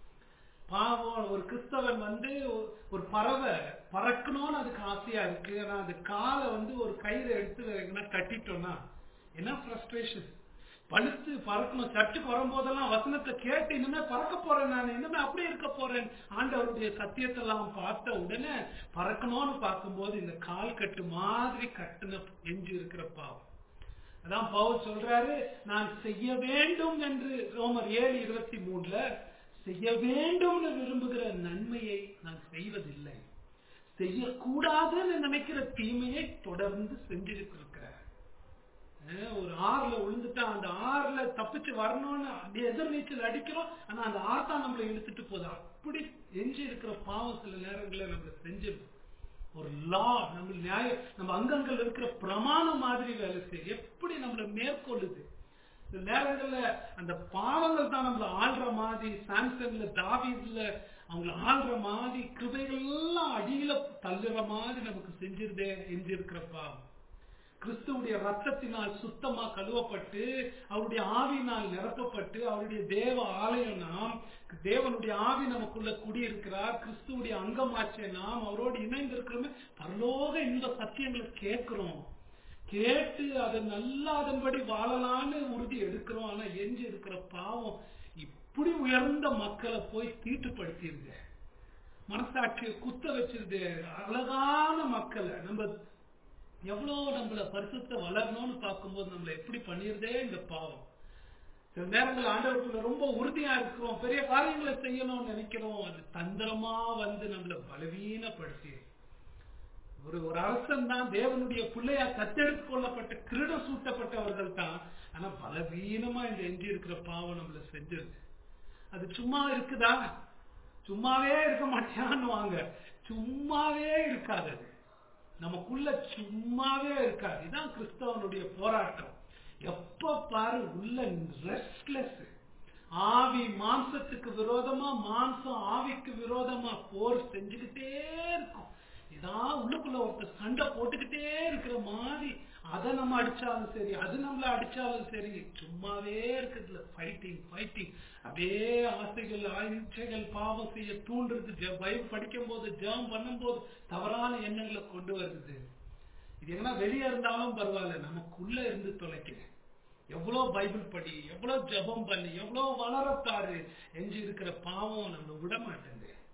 பாவம். ஒரு கிறிஸ்தவன் வந்து ஒரு பறவை பறக்கணும்னு அதுக்கு ஆசையா இருக்கு, ஆனா அது காலை வந்து ஒரு கயிறு எடுத்து கட்டிட்டோம்னா என்ன ஃப்ரஸ்ட்ரேஷன். பழுத்து பறக்கணும். சர்ச்சுக்கு வரும்போதெல்லாம் வசனத்தை கேட்டு இனிமே பறக்க போறேன், நான் இனிமே அப்படியே இருக்க போறேன், ஆண்டவருடைய சத்தியத்தெல்லாம் பார்த்த உடனே பறக்கணும்னு பார்க்கும்போது இந்த கால் கட்டு மாதிரி கட்டுன எஞ்சி இருக்கிற பாவம். அதான் பவுல் சொல்றாரு, நான் செய்ய வேண்டும் என்று ரோமர் ஏழு இருபத்தி மூணுல செய்ய வேண்டும் விரும்புகிற நன்மையை நான் செய்வதில்லை, செய்யக்கூடாதுன்னு நினைக்கிற தீமையை தொடர்ந்து செஞ்சிருக்கிற. ஒரு ஆறுல விழுந்துட்டா அந்த ஆறுல தப்பிச்சு வரணும்னு எதிர் நீச்சல் அடிக்கிறோம், ஆனா அந்த ஆறு தான் நம்மளை இழுத்துட்டு போதும். அப்படி எஞ்சி இருக்கிற பாவம் சில நேரங்களில் நம்மள செஞ்சிடும். ஒரு லா நம்ம நியாயம் நம்ம அங்கங்கள் இருக்கிற பிரமாணம் மாதிரி வேலை செய்ய எப்படி நம்மளை மேற்கொள்ளுது. சில நேரங்கள்ல அந்த பாவங்கள் தான் நம்மள ஆள்ற மாதிரி, சாம்சன்ல தாவீதுல அவங்கள ஆள்ற மாதிரி, கிருபைகள்லாம் அடியில தள்ளுற மாதிரி நமக்கு செஞ்சிருதே எஞ்சி இருக்கிற பாவம். கிறிஸ்துவுடைய ரத்தத்தினால் சுத்தமா கழுவப்பட்டு அவருடைய ஆவியினால் நிரப்பப்பட்டு அவருடைய தேவ ஆலயம் நாம், தேவனுடைய ஆவி நமக்குள்ள குடியிருக்கிறார், கிறிஸ்துவுடைய அங்கமாச்சே நாம் அவரோடு இணைந்து இருக்கிறோமே, பரலோக இந்த சத்தியங்களை கேட்கிறோம், கேட்டு அதை நல்லா அதன்படி வாழலான்னு உறுதி எடுக்கிறோம். ஆனா எஞ்சி இருக்கிற பாவம் இப்படி உயர்ந்த மக்களை போய் தீட்டுப்படுத்திருங்க, மனசாட்சியை குத்த வச்சிருது. அழகான மக்களை நம்ம எவ்வளவு நம்மள பரிசுத்த வளரணும்னு பார்க்கும்போது நம்மள எப்படி பண்ணிருதே இந்த பாவம். சில நேரங்கள் ஆண்டவருக்குள்ள ரொம்ப உறுதியா இருக்கிறோம், பெரிய காரியங்களை செய்யணும்னு நினைக்கிறோம், அது தந்திரமா வந்து நம்மளை பலவீனப்படுத்தி. ஒரு ஒரு அரசன் தான், தேவனுடைய பிள்ளையா தத்தெடுத்து கொள்ளப்பட்ட கிரீடம் சூட்டப்பட்டவர்கள் தான். ஆனா பலவீனமா இந்த எஞ்சி இருக்கிற பாவம் நம்மள செஞ்சிருக்கு. அது சும்மா இருக்குதா? சும்மாவே இருக்க மாட்டான்னு வாங்க, சும்மாவே இருக்காது. அது நமக்குள்ள சும்மாவே இருக்காது. இதுதான் கிறிஸ்தவனுடைய போராட்டம். எப்ப பாரு உள்ள ரெஸ்ட்லெஸ், ஆவி மாம்சத்துக்கு விரோதமா, மாம்சம் ஆவிக்கு விரோதமா போர் செஞ்சுக்கிட்டே இருக்கும். இதான் உள்ளுக்குள்ள ஒருத்தர் சண்டை போட்டுக்கிட்டே இருக்கிற மாதிரி. அதை நம்ம அடிச்சாலும் சரி, அது நம்மள அடிச்சாலும் சரி, சும்மாவே இருக்குதுல ஃபைட்டிங் ஃபைட்டிங். அப்படியே ஆசைகள் ஆய்ச்சைகள் பாவம் செய்ய தூண்டுறது. பைபிள் படிக்கும் போது, ஜெபம் பண்ணும் போது தவறான எண்ணங்களை கொண்டு வருது. இது என்ன வெளியே இருந்தாலும் பரவாயில்ல, நமக்குள்ள இருந்து தொலைக்கிறேன். எவ்வளவு பைபிள் படி, எவ்வளவு ஜெபம் பண்ணி, எவ்வளவு வளரப்பாரு, எஞ்சி இருக்கிற பாவம் நம்ம விட மாட்டேங்குது.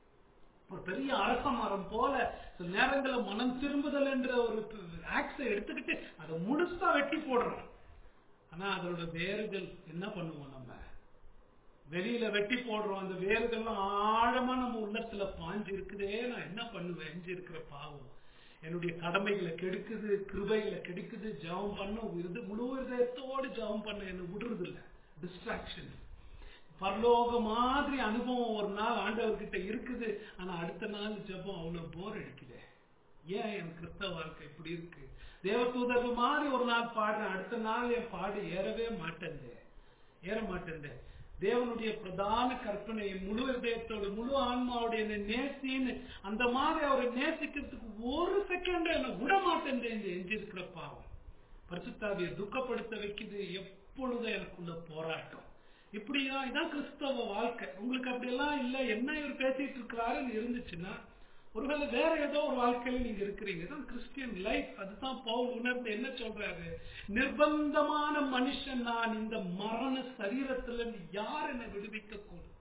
ஒரு பெரிய அரச மரம் போல சில நேரங்களில் மனம் திரும்புதல் என்ற ஒரு ஆக்ஸை எடுத்துக்கிட்டு அதை முழுசா வெட்டி போடுறோம். ஆனா அதோட வேர்கள் என்ன பண்ணுவோம்? நம்ம வெளியில வெட்டி போடுறோம், அந்த வேர்கள்லாம் ஆழமா நம்ம உள்ளத்துல பாஞ்சு இருக்குதே. நான் என்ன பண்ணுவேன்? எஞ்சி இருக்கிற பாவம் என்னுடைய கடமைகளை கெடுக்குது, கிருபைகளை கெடுக்குது. ஜெபம் பண்ண முழு இதயத்தோடு ஜெபம் பண்ண என்ன விடுறது இல்லை. டிஸ்ட்ராக்ஷன். பரலோக மாதிரி அனுபவம் ஒரு நாள் ஆண்டவர்கிட்ட இருக்குது, ஆனா அடுத்த நாள் ஜெபம் அவ்வளவு போர் அடிக்குது. ஏன் என் கிறிஸ்தவ வாழ்க்கை இப்படி இருக்கு? தேவதூதர்கள் மாதிரி ஒரு நாள் பாடுறேன், அடுத்த நாள் என் பாடு ஏறவே மாட்டேன் ஏற மாட்டேன் தேவனுடைய பிரதான கற்பனையை முழு இதயத்தோடு முழு ஆன்மாவோட என்ன நேசின்னு அந்த மாதிரி அவரை நேசிக்கிறதுக்கு ஒரு செகண்ட் என்ன விட மாட்டேன். எஞ்சி இருக்கிற பாவம் பரிசுத்தாவியை துக்கப்படுத்த வைக்குது. எப்பொழுதும் எனக்குள்ள போராட்டம். இப்படியா? இதான் கிறிஸ்தவ வாழ்க்கை. உங்களுக்கு அப்படி எல்லாம் இல்ல, என்ன இவர் பேசிட்டு இருக்கிறாருன்னு இருந்துச்சுன்னா ஒருவேளை வேற ஏதோ ஒரு வாழ்க்கையில நீங்க இருக்கிறீங்க. தான் கிறிஸ்டியன் லைஃப். அதுதான் பவுல் உணர்ந்து என்ன சொல்றாரு? நிர்பந்தமான மனுஷன் நான், இந்த மரண சரீரத்துல யார் என்ன விடுவிக்க கூடும்?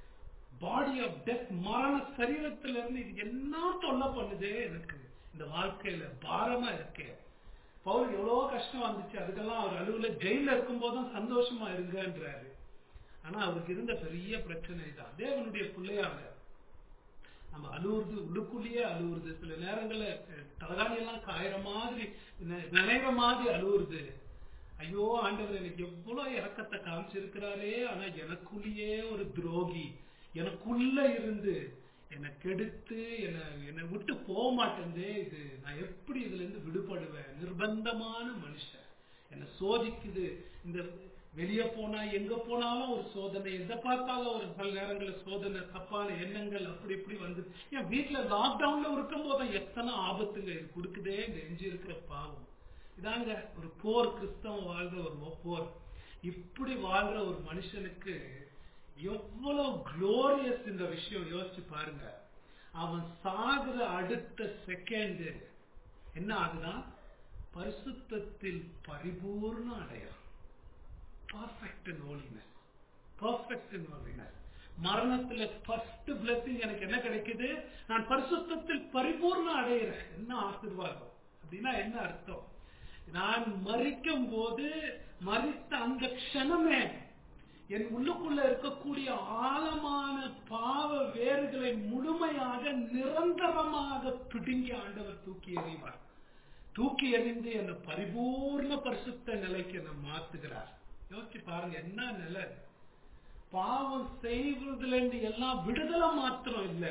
பாடி ஆஃப் டெத், மரண சரீரத்துல இருந்து இது என்ன தொல்லை பண்ணுதே எனக்கு இந்த வாழ்க்கையில, பாரமா இருக்கே. பவுல் எவ்வளவு கஷ்டம் வந்துச்சு, அதுக்கெல்லாம் அவர் அலுவல ஜெயில இருக்கும் போதும் சந்தோஷமா இருங்கன்றாரு. ஆனா அவருக்கு இருந்த பெரிய பிரச்சனை தான், தேவனுடைய பிள்ளையாக நம்ம அழுவுறது, உள்ளுக்குள்ளேயே அழுவுறது. சில நேரங்கள்ல தலகாணி எல்லாம் காயிற மாதிரி, நினைற மாதிரி அழுவுறது. ஐயோ ஆண்டவர் எனக்கு எவ்வளவு இரக்கத்தை காமிச்சிருக்கிறாரே, ஆனா எனக்குள்ளேயே ஒரு துரோகி எனக்குள்ள இருந்து என்னை கெடுத்து என்ன என்னை விட்டு போக மாட்டேந்தே. இது நான் எப்படி இதுல இருந்து விடுபடுவேன்? நிர்பந்தமான மனுஷன் என்னை சோதிக்குது. இந்த வெளியே போனா எங்க போனாலும் ஒரு சோதனை, எதை பார்த்தாலும் ஒரு சில நேரங்களில் சோதனை, தப்பான எண்ணங்கள் அப்படி இப்படி வந்து. என் வீட்டுல லாக்டவுன்ல இருக்கும் போது எத்தனை ஆபத்துங்க இது கொடுக்குதே இந்த எஞ்சி இருக்கிற பாவம். இதாங்க ஒரு போர், கிறிஸ்தவம் வாழ்ற ஒரு போர். இப்படி வாழ்ற ஒரு மனுஷனுக்கு எவ்வளவு குளோரியஸ் இந்த விஷயம் யோசிச்சு பாருங்க. அவன் சாகுற அடுத்த செகண்ட் என்ன ஆகுதான்? பரிசுத்தத்தில் பரிபூர்ண அடையாளம். Perfect in holiness. Perfect in holiness. மரணத்துல ஃபர்ஸ்ட் blessing எனக்கு என்ன கிடைக்குது? நான் பரிசுத்தத்தில் பரிபூர்ண அடைகிறேன். என்ன ஆசீர்வாதம் அப்படின்னா என்ன அர்த்தம்? நான் மரிக்கும் போது மரித்த அந்த க்ஷணமே என் உள்ளுக்குள்ள இருக்கக்கூடிய ஆழமான பாவ வேர்களை முழுமையாக நிரந்தரமாக பிடுங்கி ஆண்டவர் தூக்கி எறிவார். தூக்கி எறிந்து என்னை பரிபூர்ண பரிசுத்த நிலைக்கு என்னை மாத்துகிறார். யோசிச்சு பாருங்க என்ன நிலை. பாவம் செய்வதில் எல்லாம் விடுதலை மாத்திரம் இல்ல,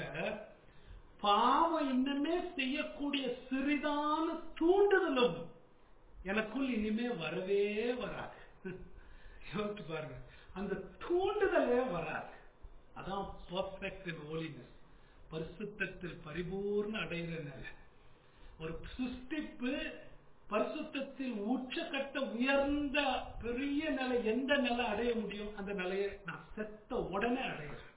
பாவம் இன்னமே செய்யக்கூடிய சிறிதான தூண்டுதலும் எனக்குள் இனிமே வரவே வராது. யோசிச்சு பாருங்க, அந்த தூண்டுதலே வராது. அதான் பர்ஃபெக்ட் இன் ஹோலினஸ், பரிசுத்தத்தில் பரிபூர்ண அடைகிற நிலை. ஒரு சிருஷ்டிப்பு பரிசுத்தத்தில் உச்சக்கட்ட உயர்ந்த பெரிய நிலை எந்த நிலை அடைய முடியும்? அந்த நிலையை நான் செத்த உடனே அடைகிறேன்.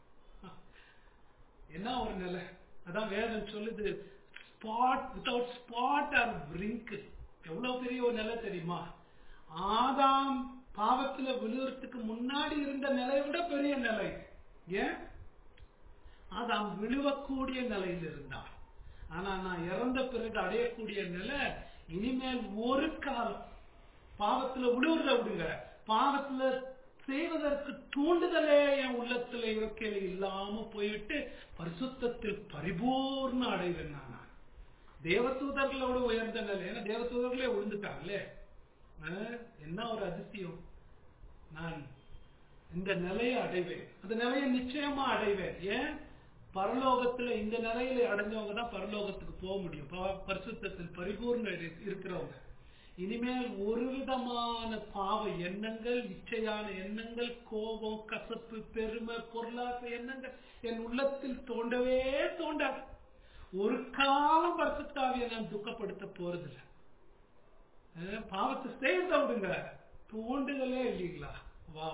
என்ன ஒரு நிலை? அதான் வேதம் சொல்லுது, spot without spot or wrinkle. எவ்வளவு பெரிய ஒரு நிலை தெரியுமா? ஆதாம் பாவத்துல விழுறதுக்கு முன்னாடி இருந்த நிலையை விட பெரிய நிலை. ஏன்? ஆதாம் விழுவக்கூடிய நிலையில் இருந்தான். ஆனா நான் இறந்த பிறகு அடையக்கூடிய நிலை, இனிமேல் ஒரு காலம் பாவத்துல விழுவுறத விடுங்க, பாவத்துல செய்வதற்கு தூண்டுதலே என் உள்ளத்துல இருக்கையில இல்லாம போயிட்டு பரிசுத்தத்தில் பரிபூர்ண அடைவேன் நான். தேவதூதர்களோடு உயர்ந்த நிலை, ஏன்னா தேவதூதர்களே விழுந்துட்டாங்களே, என்ன ஒரு அதிசயம். நான் இந்த நிலையை அடைவேன், அந்த நிலையை நிச்சயமா அடைவேன். ஏன்? பரலோகத்துல இந்த நிலையில அடைஞ்சவங்க தான் பரலோகத்துக்கு போக முடியும், பரிசுத்தத்தில் பரிபூர்ண இருக்கிறவங்க. இனிமேல் ஒரு விதமான பாவ எண்ணங்கள், இச்சையான எண்ணங்கள், கோபம், கசப்பு, பெருமை, பொருளாதார எண்ணங்கள் என் உள்ளத்தில் தோண்டவே தோண்டாது. ஒரு காலம் பரிசுத்தாவியை நான் துக்கப்படுத்த போறதில்லை. பாவத்தை செய்ய விடுங்க, தோண்டுதலே இல்லைங்களா? வா,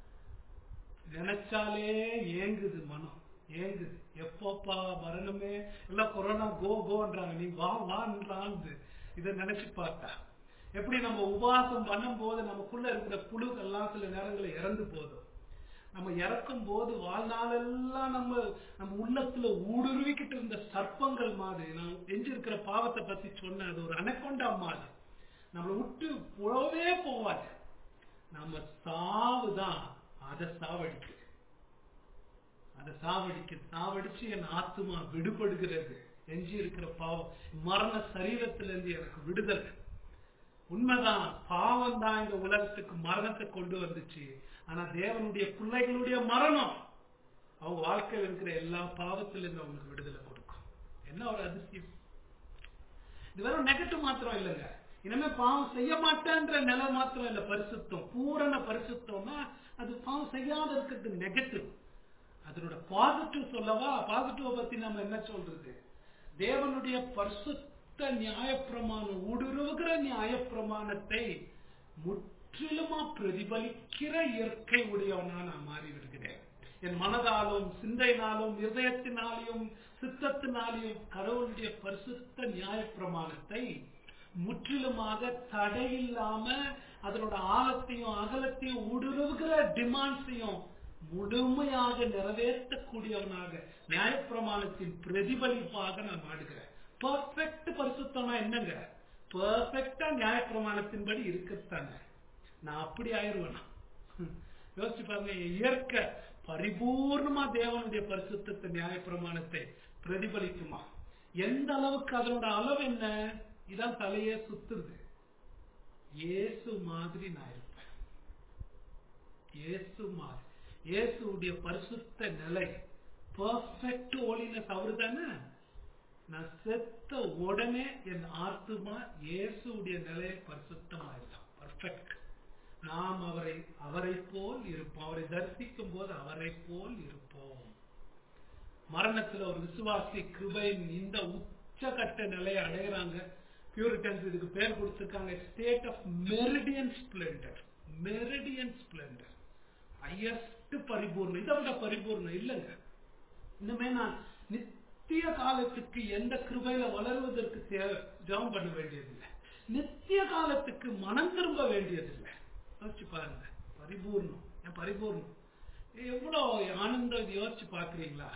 நினைச்சாலே ஏங்குது மனம், ஏங்குது. எப்போப்பா மரணமே, எல்லாம் கொரோனா கோ கோன்றாங்க, நீ வா வான்னு இதை நினைச்சு பார்த்தா எப்படி நம்ம உபவாசம் பண்ணும் போது நமக்குள்ள இருக்கிற புழுக்கெல்லாம் சில நேரங்களில் இறந்து போதும். நம்ம இறக்கும் போது வாழ்நாளெல்லாம் நம்ம நம்ம உள்ளத்துல ஊடுருவிக்கிட்டு இருந்த சர்ப்பங்கள் மாதிரி, நான் எஞ்சிருக்கிற பாவத்தை பத்தி சொன்ன அது ஒரு அனக்கொண்டா மாதிரி நம்மளை விட்டு போவே போவாது. நம்ம சாவுதான் அதை சாவடிக்கு அதை சாவடிக்கு சாவடிச்சு என் ஆத்துமா விடுபடுகிறது. எஞ்சி இருக்கிற பாவம், மரண சரீரத்திலிருந்து எனக்கு விடுதலை. உண்மைதான், பாவம் தான் இந்த உலகத்துக்கு மரணத்தை கொண்டு வந்துச்சு. ஆனா தேவனுடைய பிள்ளைகளுடைய மரணம் அவங்க வாழ்க்கையில் இருக்கிற எல்லா பாவத்திலிருந்து அவங்களுக்கு விடுதலை கொடுக்கும். என்ன ஒரு அதிசயம். இது வெறும் நெகட்டிவ் மாத்திரம் இல்லைங்க, இனிமே பாவம் செய்ய மாட்டேன்ற நிலை மாத்திரம் இல்ல. பரிசுத்தம், பூரண பரிசுத்தம்னா அது பாவம் செய்யாத இருக்கிறது நெகட்டிவ். அதனோட பாசிட்டிவ் சொல்லவா? பாசிட்டிவ் பத்தி நம்ம என்ன சொல்றது? தேவனுடைய பரிசுத்த நியாயப்பிரமாணம், ஊடுருவுகிற நியாயப்பிரமாணத்தை முற்றிலுமா பிரதிபலிக்கிற இயற்கை உடையவனா நான் மாறி வருகிறேன். என் மனதாலும் சிந்தையினாலும் இதயத்தினாலையும் சித்தத்தினாலையும் கடவுளுடைய பரிசுத்த நியாயப்பிரமாணத்தை முற்றிலுமாக தடையில்லாம அதனோட ஆழத்தையும் அகலத்தையும் ஊடுருவுகிற டிமாண்ட்ஸையும் முழுமையாக நிறைவேற்றக்கூடியவனாக நியாயப்பிரமாணத்தின் பிரதிபலிப்பாக நான் மாடுகிறேன். பர்ஃபெக்ட் பரிசுத்தம்னா என்னங்க? பர்ஃபெக்டா நியாயப்பிரமாணத்தின்படி இருக்கத்தானே. நான் அப்படி ஆயிடுவேனா? யோசிச்சு பாருங்க, இயற்கை பரிபூர்ணமா தேவனுடைய பரிசுத்தத்தை நியாயப்பிரமாணத்தை பிரதிபலிக்குமா? எந்த அளவுக்கு அதனோட அளவு என்ன? இதான் தலையே சுத்துது. இயேசு மாதிரி நான் இருப்பேன். இயேசு மாதிரி, இயேசுடைய பரிசுத்த நிலை, பர்ஃபெக்ட் ஹோலினஸ் அவரு தானே. நான் செத்த உடனே என் ஆத்துமா இயேசுடைய நிலையில் பரிசுத்தமாயிருந்தான், பர்ஃபெக்ட். நாம் அவரை அவரை போல் இருப்போம். அவரை தரிசிக்கும் போது அவரை போல் இருப்போம். மரணத்துல ஒரு விசுவாசி கிருபையின் இந்த உச்சகட்ட நிலையை அடைகிறாங்க. பியூரிட்டன்ஸ் இதுக்கு பேர் கொடுத்திருக்காங்க, state of meridian splendour. Meridian splendour, highest பரிபூர்ணம். இதை விட பரிபூர்ணம் இல்லைங்க. இன்னுமே நான் நித்திய காலத்துக்கு எந்த கிருபையில வளருவதற்கு ஜெபம் பண்ண வேண்டியதில்லை. நித்திய காலத்துக்கு மனம் திரும்ப வேண்டியதில்லை. யோசிச்சு பாருங்க, பரிபூர்ணம். என் பரிபூர்ணம் எவ்வளவு ஆனந்தம். யோசிச்சு பாக்குறீங்களா?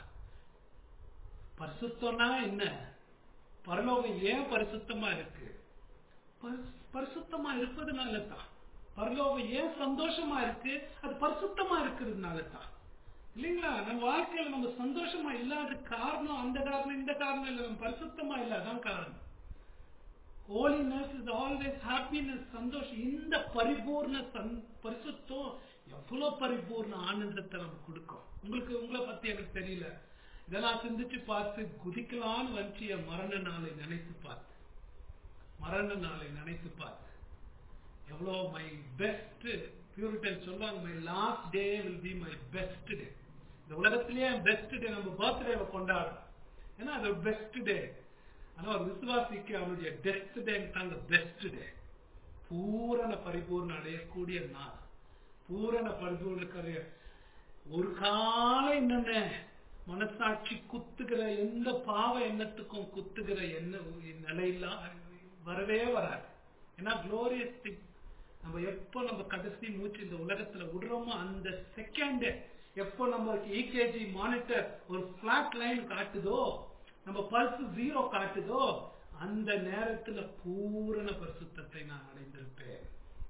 பரிசுத்தம்னா என்ன? பரலோகம் ஏன் பரிசுத்தமா இருக்கு? பரிசுத்தமா இருப்பதுனால தான். பரலோகம் ஏன் சந்தோஷமா இருக்கு? அது பரிசுத்தமா இருக்கிறதுனால தான், இல்லைங்களா? நம்ம வாழ்க்கையில நம்ம சந்தோஷமா இல்லாத காரணம் அந்த காரணம் இந்த காரணம் இல்லை, நம்ம பரிசுத்தமா இல்லை, அதான் காரணம். Holiness is always happiness, சந்தோஷம். இந்த பரிபூர்ண பரிசுத்தம் எவ்வளவு பரிபூர்ண ஆனந்தத்தை நம்ம கொடுக்கும். உங்களுக்கு உங்களை பத்தி எனக்கு தெரியல, இதெல்லாம் சிந்திச்சு பார்த்து குதிக்கலான்னு வந்துச்சு. என் மரண நாளை நினைத்து பார்த்து மரண நாளை நினைத்து பார்த்து எவ்வளோ மை பெஸ்ட். பியூரிட்டன் சொல்லுவாங்க, my last day will be my best day. இந்த உலகத்திலேயே பெஸ்ட் டே நம்ம பர்த்டேவை கொண்டாடுறோம், ஏன்னா அது பெஸ்ட் டே. ஆனா ஒரு விசுவாசிக்கு அவனுடைய டெஸ்ட் டே தாங்க பெஸ்ட் டே. பூரண பரிபூர்ணம் அடையக்கூடிய நாள், பூரண பரிபூர்ண. ஒரு காலம் என்னென்ன மனசாட்சி குத்துகிற எந்த பாவ எண்ணத்துக்கும் குத்துகிற எண்ண நிலையெல்லாம் வரவே வராது. ஏன்னா குளோரியஸ் திங். நம்ம எப்போ நம்ம கடைசி மூச்சு இந்த உலகத்துல விடுறோமோ அந்த செகண்ட் எப்போ நம்மளுக்கு இகேஜி மானிட்டர் ஒரு பிளாட் லைன் காட்டுதோ, நம்ம பல்ஸ் ஜீரோ காட்டுதோ, அந்த நேரத்துல பூரண பரிசுத்தத்தை நான் அடைந்திருப்பேன்.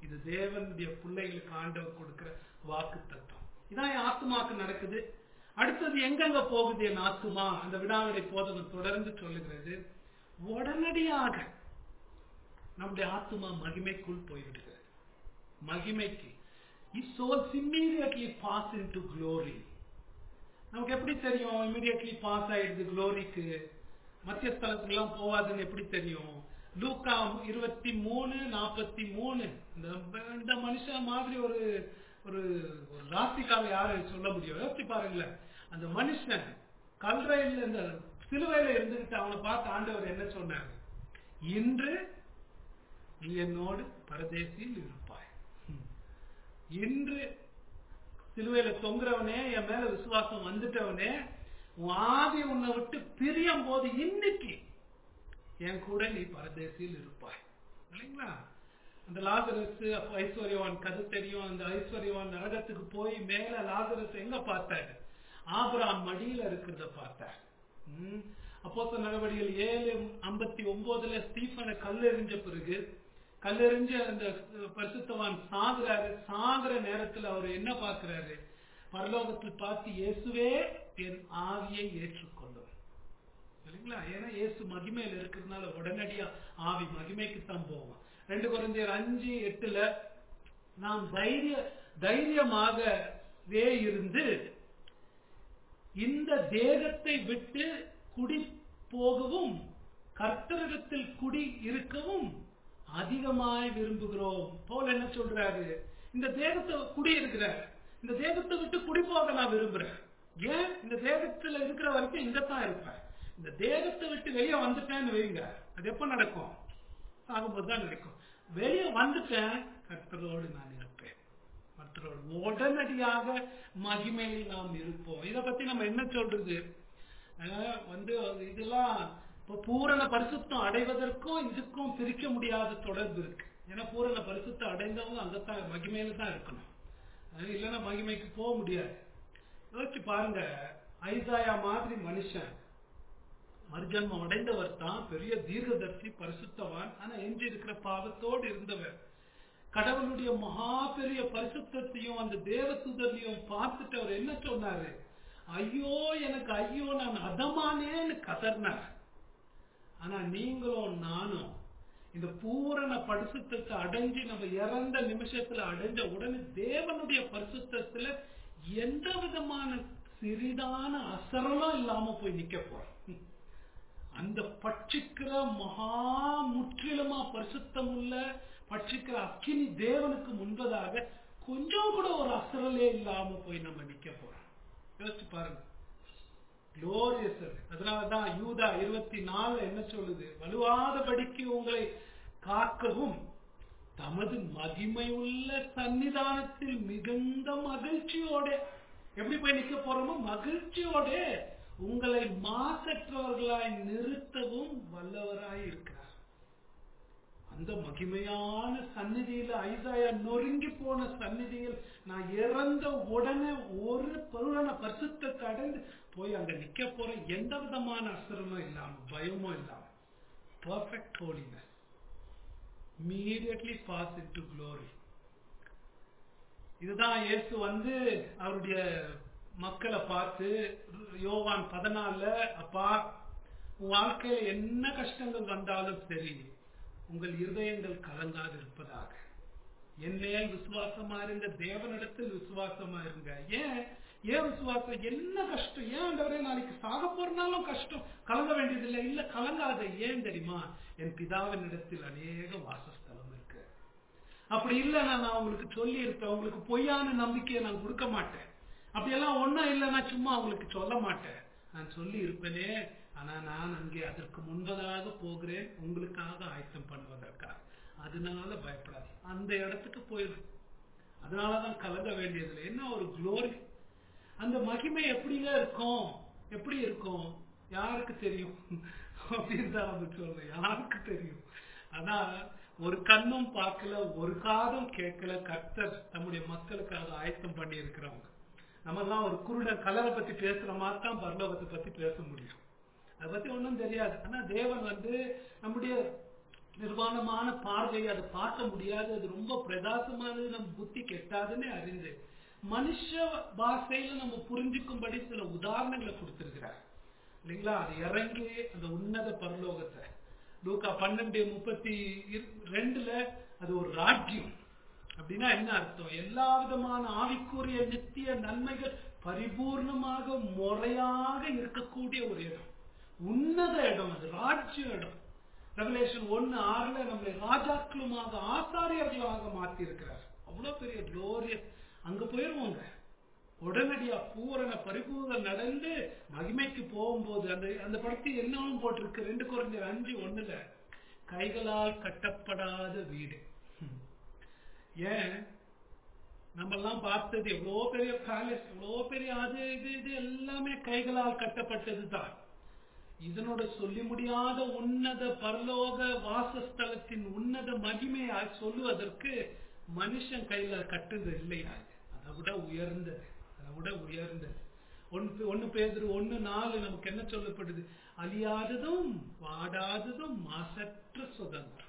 இது தேவனுடைய பிள்ளைகளுக்கு ஆண்டவர் கொடுக்கிற வாக்கு தத்துவம். இதான் என் ஆத்மாக்கு நடக்குது. அடுத்தது எங்கெங்க போகுது என் ஆத்மா? அந்த விடாவிடை போதகம் தொடர்ந்து சொல்லுகிறது, உடனடியாக நம்முடைய ஆத்மா மகிமைக்குள் போய்விடுகிறது. மகிமைக்கு His souls immediately pass into glory. நமக்கு எப்படி தெரியும் immediately pass ஆயிடுது gloryக்கு? மத்திய ஸ்தலத்துக்கெல்லாம் போவாதுன்னு எப்படி தெரியும்? லூக்கா இருபத்தி மூணு நாற்பத்தி மூணு இந்த மனுஷன் மாதிரி ஒரு ஒரு ராசிக்கால யாரு சொல்ல முடியும்? யோசிச்சு பாருங்களேன். அந்த மனுஷன் கல்றையில் இந்த சிலுவையில இருந்துகிட்டு அவனை பார்த்து ஆண்டவர் என்ன சொன்னார்? இன்று நீ என்னோடு பரதேசியில் இருப்பாய். இன்று சிலுவையில தொங்குறவனே, என் மேல விசுவாசம் வந்துட்டவனே, உன் ஆவி உன்னை விட்டு பிரியும் போது இன்னைக்கு என் கூட நீ பரதேசியில் இருப்பாய். இல்லைங்களா? அந்த லாசரஸ் ஐஸ்வர்யவான் கதை தெரியும். அந்த ஐஸ்வர்யவான் நரகத்துக்கு போய் மேல லாசரஸ் எங்க பார்த்தாரு? ஆபிரகாம் மடியில இருக்கிறத பார்த்தார். அப்போஸ்தலர் நடவடிக்கைகள் ஏழு ஐம்பத்தி ஒன்பதுல ஸ்டீபனை கல்லெறிஞ்ச பிறகு கல்லெறிஞ்சு அந்த பரிசுத்தவான் சாகுறாரு. சாகுற நேரத்தில் அவர் என்ன பார்க்கிறாரு? பரலோகத்தில் பார்த்து, இயேசுவே என் ஆவியை ஏற்றுக்கொள்ளும். இல்லைங்களா? ஏன்னா இயேசு மகிமையில் இருக்கிறதுனால உடனடியா ஆவி மகிமைக்கு தான் போவோம். ரெண்டு கொரிந்தியர் அஞ்சு எட்டுல நாம் தைரிய தைரியமாகவே இருந்து இந்த தேகத்தை விட்டு குடி போகவும் கர்த்தரிடத்தில் குடி இருக்கவும் அதிகமாய் விரும்புகிறோம். போல் என்ன சொல்றாரு? இந்த தேகத்தை குடி இருக்கிற இந்த தேகத்தை விட்டு குடி போக நான் விரும்புறேன். ஏன்? இந்த தேகத்துல இருக்கிற வரைக்கும் இங்கத்தான் இருப்பேன். இந்த தேகத்தை விட்டு வெளியே வந்துட்டேன்னு வைங்க, அது எப்ப நடக்கும்? ஆகும்போதுதான் நடக்கும். வெளியே வந்துட்டேன், கர்த்தரோடு நான் இருப்பேன். கர்த்தரோடு உடனடியாக மகிமையில் நாம் இருப்போம். இதை பத்தி நம்ம என்ன சொல்றது? வந்து இதெல்லாம் இப்போ பூரண பரிசுத்தம் அடைவதற்கும் இதுக்கும் பிரிக்க முடியாத தொடர்பு இருக்கு. ஏன்னா பூரண பரிசுத்தம் அடைந்தவங்க அங்கத்தான் மகிமையில தான் இருக்கணும். இல்லைன்னா மகிமைக்கு போக முடியாது. யோசிச்சு பாருங்க, ஐசாயா மாதிரி மனுஷன் மறுஜன்மம் அடைந்தவர் தான், பெரிய தீர்க்கதரிசி, பரிசுத்தவான். ஆனா எஞ்சி இருக்கிற பாவத்தோடு இருந்தவர். கடவுளுடைய மகா பெரிய பரிசுத்தையும் அந்த தேவதூதரையும் பார்த்துட்டு அவர் என்ன சொன்னாரு? ஐயோ எனக்கு ஐயோ, நான் அதமானேன்னு கதர்னார். ஆனா நீங்களும் நானும் இந்த பூரண பரிசுத்தத்தை அடைஞ்சு நம்ம இறந்த நிமிஷத்துல அடைஞ்ச உடனே தேவனுடைய பரிசுத்தத்துல எந்த விதமான சிறிதான அசரலும் இல்லாம போய் நிக்க போறோம். அந்த பட்சிக்கிற மகா முற்றிலுமா பரிசுத்தம் உள்ள பட்சிக்கிற அக்கினி தேவனுக்கு முன்பதாக கொஞ்சம் கூட ஒரு அசரலே இல்லாம போய் நம்ம நிக்க போறோம். யோசிச்சு பாருங்க. குளோரியஸ். அதனாலதான் யூதா இருபத்தி நாலு என்ன சொல்லுது? வலுவாதபடிக்கு உங்களை காக்கவும் தமது மகிமை உள்ள சன்னிதானத்தில் மிகுந்த மகிழ்ச்சியோட எப்படி போய் நிக்க போறோமோ மகிழ்ச்சியோட உங்களை மாசற்றவர்களாய் நிறுத்தவும் வல்லவராய் இருக்கிறார். அந்த மகிமையான சந்நிதியில ஐசாயா நொறுங்கி போன சந்நிதியில் நான் இறந்த உடனே ஒரு பூரண பரிசுத்தத்தை அடைந்து போய் அங்க நிக்க போற, எந்த விதமான அசரமும் இல்லாம பயமும் இல்லாம perfect holiness, immediately pass into glory. இதுதான் இயேசு வந்து அவருடைய மக்களை பார்த்து யோவான் பதினாலுல, அப்பா உன் வாழ்க்கையில என்ன கஷ்டங்கள் வந்தாலும் சரி, உங்கள் இருதயங்கள் கலங்காது இருப்பதாக, என் மேல் விசுவாசமா இருங்க, தேவனிடத்தில் விசுவாசமா இருங்க. ஏன் ஏன் விசுவாசம்? என்ன கஷ்டம்? ஏன் ஆண்டவரே நாளைக்கு சாக போறனாலும் கஷ்டம், கலங்க வேண்டியதில்லை. இல்ல, கலங்காத. ஏன் தெரியுமா? என் பிதாவின் இடத்தில் அநேக வாசஸ்தலம் இருக்கு. அப்படி இல்லைன்னா நான் உங்களுக்கு சொல்லி இருப்பேன். உங்களுக்கு பொய்யான நம்பிக்கையை நான் கொடுக்க மாட்டேன். அப்படியெல்லாம் ஒன்னும் இல்லைன்னா சும்மா உங்களுக்கு சொல்ல மாட்டேன். நான் சொல்லி இருப்பேனே, ஆனா நான் அங்கே அதற்கு முன்பதாக போகிறேன் உங்களுக்காக ஆயத்தம் பண்ணுவதற்காக. அதனால பயப்படாது, அந்த இடத்துக்கு போயிடும். அதனாலதான் கலங்க வேண்டியதில்லை. என்ன ஒரு குளோரி! அந்த மகிமை எப்படிங்க இருக்கும்? எப்படி இருக்கும்? யாருக்கு தெரியும்? அப்படின்னு தான் நம்ம சொல்றோம். யாருக்கு தெரியும்? ஆனா ஒரு கண்ணும் பார்க்கல, ஒரு காதும் கேட்கல, கர்த்தர் நம்முடைய மக்களுக்காக ஆயத்தம் பண்ணி இருக்கிறவங்க. நம்ம எல்லாம் ஒரு குருட கலரை பத்தி பேசுற மாதிரி தான் பரலோகத்தை பத்தி பேச முடியும். அதை பத்தி ஒன்றும் தெரியாது. ஆனா தேவன் வந்து நம்முடைய நிர்வாணமான பார்வை அதை பார்க்க முடியாது, அது ரொம்ப பிரகாசமானது, நம்ம புத்தி கெட்டாதுன்னு அறிந்து மனுஷ பாஷையில நம்ம புரிஞ்சுக்கும்படி சில உதாரணங்களை கொடுத்திருக்கிறார் இல்லைங்களா. அது இறங்கி அந்த உன்னத பரலோகத்தை லூக்கா பன்னெண்டு முப்பத்தி ரெண்டுல அது ஒரு ராஜ்யம் அப்படின்னா என்ன அர்த்தம்? எல்லா விதமான ஆவிக்குரிய நித்திய நன்மைகள் பரிபூர்ணமாக முறையாக இருக்கக்கூடிய ஒரு இடம், உன்னத இடம், அது ராஜ்ய இடம். ரெவலேஷன் ஒன்னு ஆறுல நம்மளை ராஜாக்களுமாக ஆசாரியர்களாக மாத்தி இருக்கிறார். அவ்வளவு பெரிய குளோரியஸ். அங்க போயிருவோங்க உடனடியா பூரண பரிபூர்ணம் நடந்து மகிமைக்கு போகும்போது அந்த அந்த படத்தில் என்னவும் போட்டிருக்கு ரெண்டு குறைஞ்ச அஞ்சு ஒண்ணுல கைகளால் கட்டப்படாத வீடு. ஏன் நம்ம எல்லாம் பார்த்தது எவ்வளோ பெரிய பேலஸ், எவ்வளோ பெரிய அது இது இது எல்லாமே கைகளால் கட்டப்பட்டது தான். இதனோட சொல்லி முடியாத உன்னத பரலோக வாசஸ்தலத்தின் உன்னத மகிமையை சொல்லுவதற்கு மனுஷன் கையில கட்டுது இல்லையா, அதை விட உயர்ந்தது, அதை விட உயர்ந்தது. ஒன்னு ஒன்னு பேதுரு ஒன்னு நாலு நமக்கு என்ன சொல்லப்படுது? அழியாததும் வாடாததும் மாசற்ற சுதந்திரம்.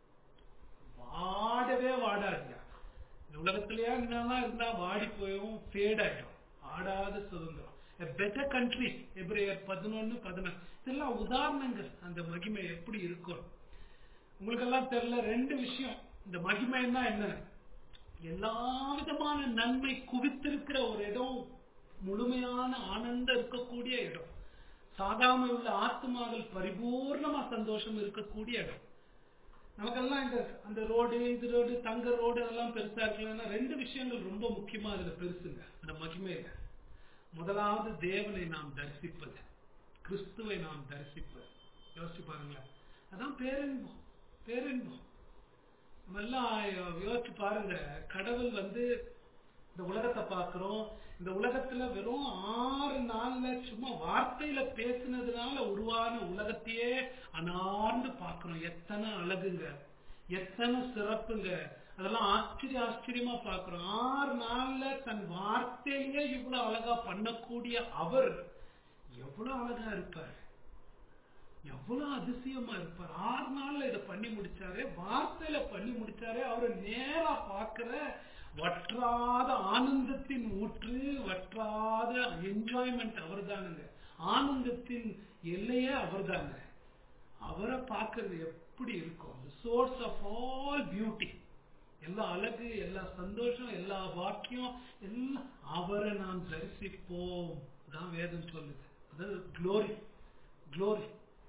வாடவே வாடாதியா, இந்த உலகத்திலேயே என்னெல்லாம் இருந்தா வாடி போயும் ஃபேட் ஆயிடும். ஆடாத சுதந்திரம், a better country. எபிரேயர் பதினொன்னு பதினாறு. இதெல்லாம் உதாரணங்கள் அந்த மகிமை எப்படி இருக்கும். உங்களுக்கு எல்லாம் தெரியல ரெண்டு விஷயம். இந்த மகிமைன்னா என்ன? எல்லா விதமான நன்மை குவித்திருக்கிற ஒரு இடம், முழுமையான ஆனந்தம் இருக்கக்கூடிய இடம், சாகாம உள்ள ஆத்மாவில் பரிபூர்ணமா சந்தோஷம் இருக்கக்கூடிய இடம். நமக்கெல்லாம் இந்த அந்த ரோடு இது ரோடு தங்க ரோடு அதெல்லாம் பெருசா இருக்கலன்னா ரெண்டு விஷயங்கள் ரொம்ப முக்கியமா அதுல பெருசுங்க அந்த மகிமையில. முதலாவது தேவனை நாம் தரிசிப்பது, கிறிஸ்துவை நாம் தரிசிப்பது. யோசிச்சு பாருங்களேன், அதான் பேரின்பம். பேரின்பம் நம்ம எல்லாம் யோசிச்சு பாருங்க. கடவுள் வந்து இந்த உலகத்தை பார்க்கிறோம். இந்த உலகத்துல வெறும் ஆறு நாள்ல சும்மா வார்த்தையில பேசினதுனால உருவான உலகத்தையே அனார்ந்து பார்க்கிறோம். எத்தனை அழகுங்க, எத்தனை சிறப்புங்க, அதெல்லாம் ஆச்சரிய ஆச்சரியமா பார்க்கிறோம். ஆறு நாள்ல தன் வார்த்தையிலே இவ்வளவு அழகா பண்ணக்கூடிய அவர் எவ்வளவு அழகா இருப்பார், எவ்வளவு அதிசயமா இருப்பார். ஆறு நாள்ல இதை பண்ணி முடிச்சாரே, வார்த்தையில பண்ணி முடிச்சாரே. அவரை நேரா பார்க்கிற வற்றாத ஆனந்தத்தின் ஊற்று, வற்றாத என்ஜாய்மெண்ட் அவர் தானுங்க. ஆனந்தத்தின் எல்லையே அவர் தாங்க. அவரை பார்க்கறது எப்படி இருக்கும்? சோர்ஸ் ஆஃப் ஆல் பியூட்டி, எல்லா அழகு, எல்லா சந்தோஷம், எல்லா வாக்கியம் எல்லாம் அவரை நாம் தரிசிப்போம் தான் வேதம் சொல்லுது. அதாவது குளோரி, குளோரி.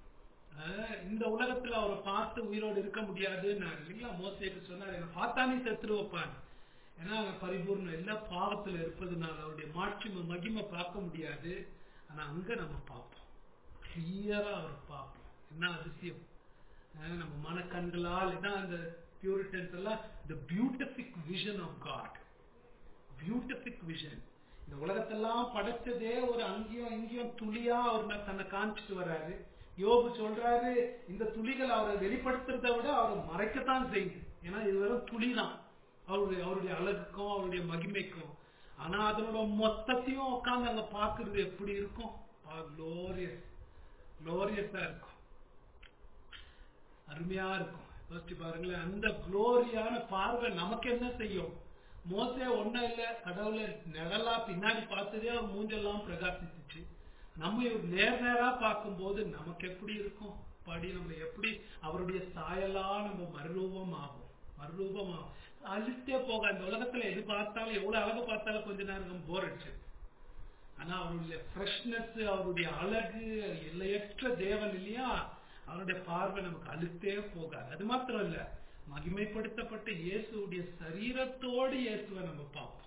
இந்த உலகத்துல அவரை பார்த்து உயிரோடு இருக்க முடியாதுன்னு இல்லைங்களா. மோசேக்கு சொன்னார், என்னை பார்த்தானே செத்துரு வைப்பான். ஏன்னா பரிபூர்ணம் எல்லா பாவத்துல இருப்பதுனால அவருடைய மாட்சிமை மகிமை பார்க்க முடியாது. ஆனா அங்க நம்ம பார்ப்போம், கிளியரா அவர் பார்ப்போம். என்ன அதிசயம்! நம்ம மனக்கண்களால் இதான் அந்த பியூரிட்டன்ஸ் எல்லாம் the beautific vision of God, beautific vision. இந்த உலகத்தெல்லாம் படைச்சதே ஒரு அங்கேயும் இங்கேயும் துளியா அவர் தன்னை காமிச்சிட்டு வர்றாரு. யோபு சொல்றாரு, இந்த துளிகள் அவரை வெளிப்படுத்துறதை விட அவரை மறைக்கத்தான் செய்யுது. ஏன்னா இது வெறும் துளி தான் அவருடைய அவருடைய அழகுக்கும் அவருடைய மகிமைக்கும். ஆனா அதனோட மொத்தத்தையும் உட்காந்து அங்க பாக்குறது எப்படி இருக்கும்? குளோரியஸ், குளோரியஸா இருக்கும், அருமையா இருக்கும். யோசிச்சு பாருங்களேன், அந்த குளோரியான பார்வை நமக்கு என்ன செய்யும்? மோசே ஒன்னும் இல்ல, கடவுளை நிழலா பின்னாடி பார்த்ததே அவர் மூஞ்செல்லாம் பிரகாசிச்சு. நம்ம இவர் நேர் நேரா பார்க்கும் போது நமக்கு எப்படி இருக்கும்? படி நம்ம எப்படி அவருடைய சாயலா நம்ம மறுரூபம் ஆகும், மறுரூபம் ஆகும். அழித்தே போக இந்த உலகத்துல எது பார்த்தாலும் எவ்வளவு அழகு பார்த்தாலும் கொஞ்ச நேரம் போர் அடிச்சு. ஆனா அவருடைய ஃப்ரெஷ்னஸ், அவருடைய அழகு, எல்லையற்ற தேவன் இல்லையா, அவருடைய பார்வை நமக்கு அழுத்தே போகாது. அது மாத்திரம் இல்ல, மகிமைப்படுத்தப்பட்ட இயேசுடைய சரீரத்தோடு இயேசுவை நம்ம பார்ப்போம்.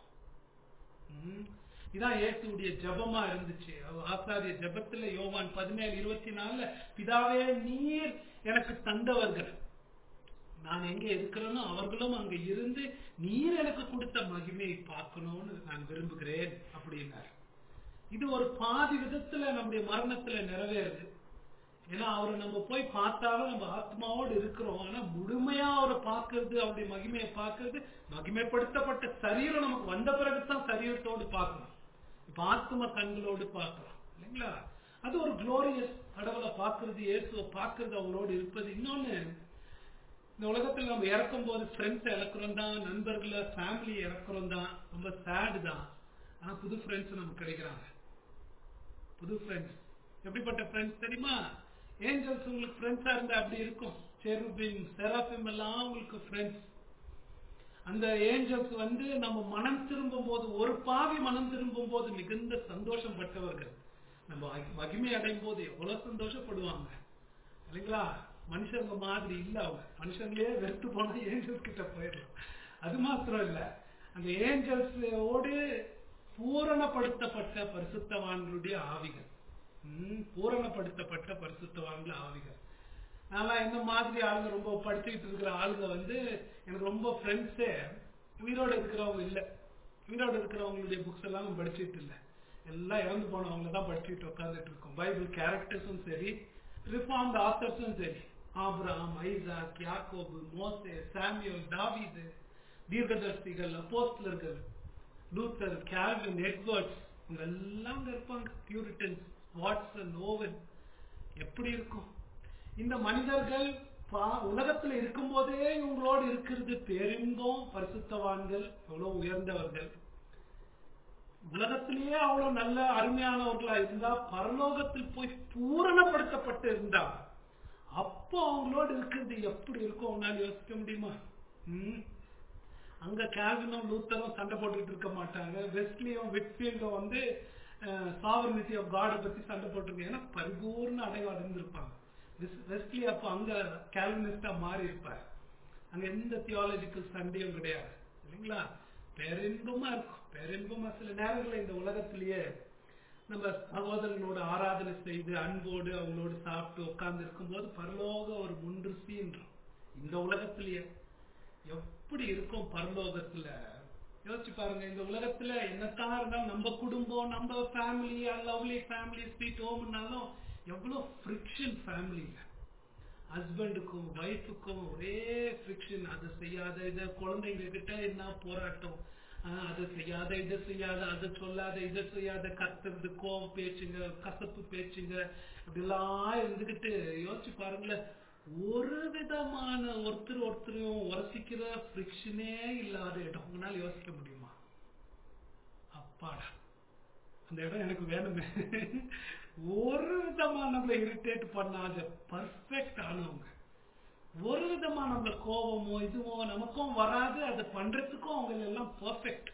இதான் இயேசுடைய ஜபமா இருந்துச்சு. ஆசாரிய ஜபத்துல யோவான் பதினேழு இருபத்தி நாலுல, பிதாவே நீர் எனக்கு தந்தவர்கள், நான் எங்க இருக்கிறேனோ அவர்களும் அங்க இருந்து நீர் எனக்கு கொடுத்த மகிமையை பார்க்கணும்னு நான் விரும்புகிறேன் அப்படின்னார். இது ஒரு பாதி விதத்துல நம்முடைய மரணத்துல நிறைவேறுது. ஏன்னா அவரை நம்ம போய் பார்த்தாலும் நம்ம ஆத்மாவோடு இருக்கிறோம். ஆனா முழுமையா அவரை பார்க்கறது, அவருடைய மகிமையை பார்க்கறது, மகிமைப்படுத்தப்பட்ட சரீரம் நமக்கு வந்த பிறகுதான் சரீரத்தோடு பார்க்கணும். இப்ப ஆத்ம கண்களோடு பார்க்கிறோம் இல்லைங்களா. அது ஒரு குளோரியஸ். கடவுளை பார்க்கறது, இயேசுவை பார்க்கறது, அவங்களோடு இருப்பது. இன்னொன்னு, இந்த உலகத்துல நம்ம இறக்கும் போது ஃப்ரெண்ட்ஸ் இழக்கிறோம் தான், நண்பர்களை ஃபேமிலி இறக்குறோம் தான், ரொம்ப சேடு தான். ஆனா புது ஃப்ரெண்ட்ஸ் நமக்கு கிடைக்கிறாங்க. புது ஃப்ரெண்ட்ஸ் எப்படிப்பட்ட ஃப்ரெண்ட்ஸ் தெரியுமா? ஏஞ்சல்ஸ் உங்களுக்கு ஃப்ரெண்ட்ஸா இருந்தா அப்படி இருக்கும். செருபிம் செராபிம் எல்லாம் உங்களுக்கு ஃப்ரெண்ட்ஸ். அந்த ஏஞ்சல்ஸ் வந்து நம்ம மனம் திரும்பும் போது, ஒரு பாவி மனம் திரும்பும் போது மிகுந்த சந்தோஷம் பட்டவர்கள். நம்ம மகிமை அடையும் போது எவ்வளவு சந்தோஷப்படுவாங்க இல்லைங்களா? மனுஷங்க மாதிரி இல்ல அவங்க. மனுஷங்களே வெறுத்து போனா ஏஞ்சல்ஸ் கிட்ட போயிடலாம். அது மாத்திரம் இல்ல, அந்த ஏஞ்சல்ஸோடு பூரணப்படுத்தப்பட்ட பரிசுத்தவான்களுடைய ஆவிகள். உம் பூரணப்படுத்தப்பட்ட பரிசுத்தவான்கள் ஆவிகள். நான் என்ன மாதிரி ஆளுங்க, ரொம்ப படிச்சுக்கிட்டு இருக்கிற ஆளுங்க வந்து எனக்கு ரொம்ப ஃப்ரெண்ட்ஸே உயிரோடு இருக்கிறவங்க இல்லை. உயிரோடு இருக்கிறவங்களுடைய புக்ஸ் எல்லாம் நம்ம படிச்சுட்டு இல்லை, எல்லாம் இறந்து போனவங்க தான் படிச்சுட்டு உட்காந்துட்டு இருக்கோம். பைபிள் கேரக்டர்ஸும் சரி, ரிஃபார்ம்ட் ஆத்தர்ஸும் சரி, ஆபிரகாம், ஐசாக், யாக்கோபு, மோசே, சாமுவேல், தாவீது, தீர்க்கதரிசிகள், அப்போஸ்தலர்கள், லூத்தர், கால்வின், எட்வர்ட்ஸ், இவங்க எல்லாம் இருப்பாங்க. Puritans, Watson, Owen. எப்படி இருக்கும் இந்த மனிதர்கள்? உலகத்துல இருக்கும் போதே இவங்களோடு இருக்கிறது பேரின்பம். பரிசுத்தவான்கள் எவ்வளவு உயர்ந்தவர்கள், உலகத்திலேயே அவ்வளவு நல்ல அருமையானவர்களா இருந்தா, பரலோகத்தில் போய் பூரணப்படுத்தப்பட்டு இருந்தா அப்போ அவங்களோடு இருக்கிறது எப்படி இருக்கும் அவங்களால யோசிக்க முடியுமா? உம் அங்க கால்வினும் லூத்தரும் சண்டை போட்டுட்டு இருக்க மாட்டாங்க. வெஸ்லியும் விட்ஃபீல்டும் வந்து சாவர்னிட்டி ஆஃப் காடை பத்தி சண்டை போட்டிருக்காங்க. ஏன்னா பரிபூர்ண அடைவு அடைந்திருப்பாங்க. வெஸ்லி அப்போ அங்க கால்வினிஸ்டா மாறி இருப்பார். அங்க எந்த தியாலஜிக்கல் சண்டையும் கிடையாது இல்லைங்களா? பேரின்பமா இருக்கும். பேரின்பமா சில நேரங்களில் இந்த உலகத்திலேயே நம்ம சகோதரனோட ஆராதனை செய்து அன்போடு அவங்களோடு சாப்பிட்டு உட்கார்ந்து இருக்கும் போது பரலோக ஒரு முன்றுசின்றோம். இந்த உலகத்திலேயே எப்படி இருக்கும் பரலோகத்துல யோசிச்சு பாருங்க. இந்த உலகத்துல என்னத்தான் இருந்தாலும் நம்ம குடும்பம், நம்ம ஃபேமிலி, லவ்லி ஃபேமிலி, ஸ்வீட் ஹோம்னாலும் எவ்வளவு ஃப்ரிக்ஷன் ஃபேமிலியில. ஹஸ்பண்டுக்கும் ஒய்ஃபுக்கும் ஒரே ஃப்ரிக்ஷன். அதை செய்யாத, இதை குழந்தைங்க கிட்ட என்ன போராட்டம். அதை செய்யாத, இதை செய்யாத, அதை சொல்லாத, இதை செய்யாத, கத்துறது, கோவம் பேச்சுங்க, கசப்பு பேச்சுங்க, அப்படிலாம் இருந்துகிட்டு யோசிச்சு பாருங்களேன். ஒரு விதமான ஒருத்தர் ஒருத்தரையும் உரசிக்கிற ஃப்ரிக்ஷனே இல்லாத இடம் உங்களால யோசிக்க முடியுமா? அப்பாடா, அந்த இடம் எனக்கு வேணுமே. ஒரு விதமா நம்மளை இரிட்டேட் பண்ணாத பர்ஃபெக்ட் ஆனவங்க. ஒரு விதமா நம்மள கோபமோ இதுவோ நமக்கும் வராது. அதை பண்றதுக்கும் அவங்க எல்லாம் பர்ஃபெக்ட்.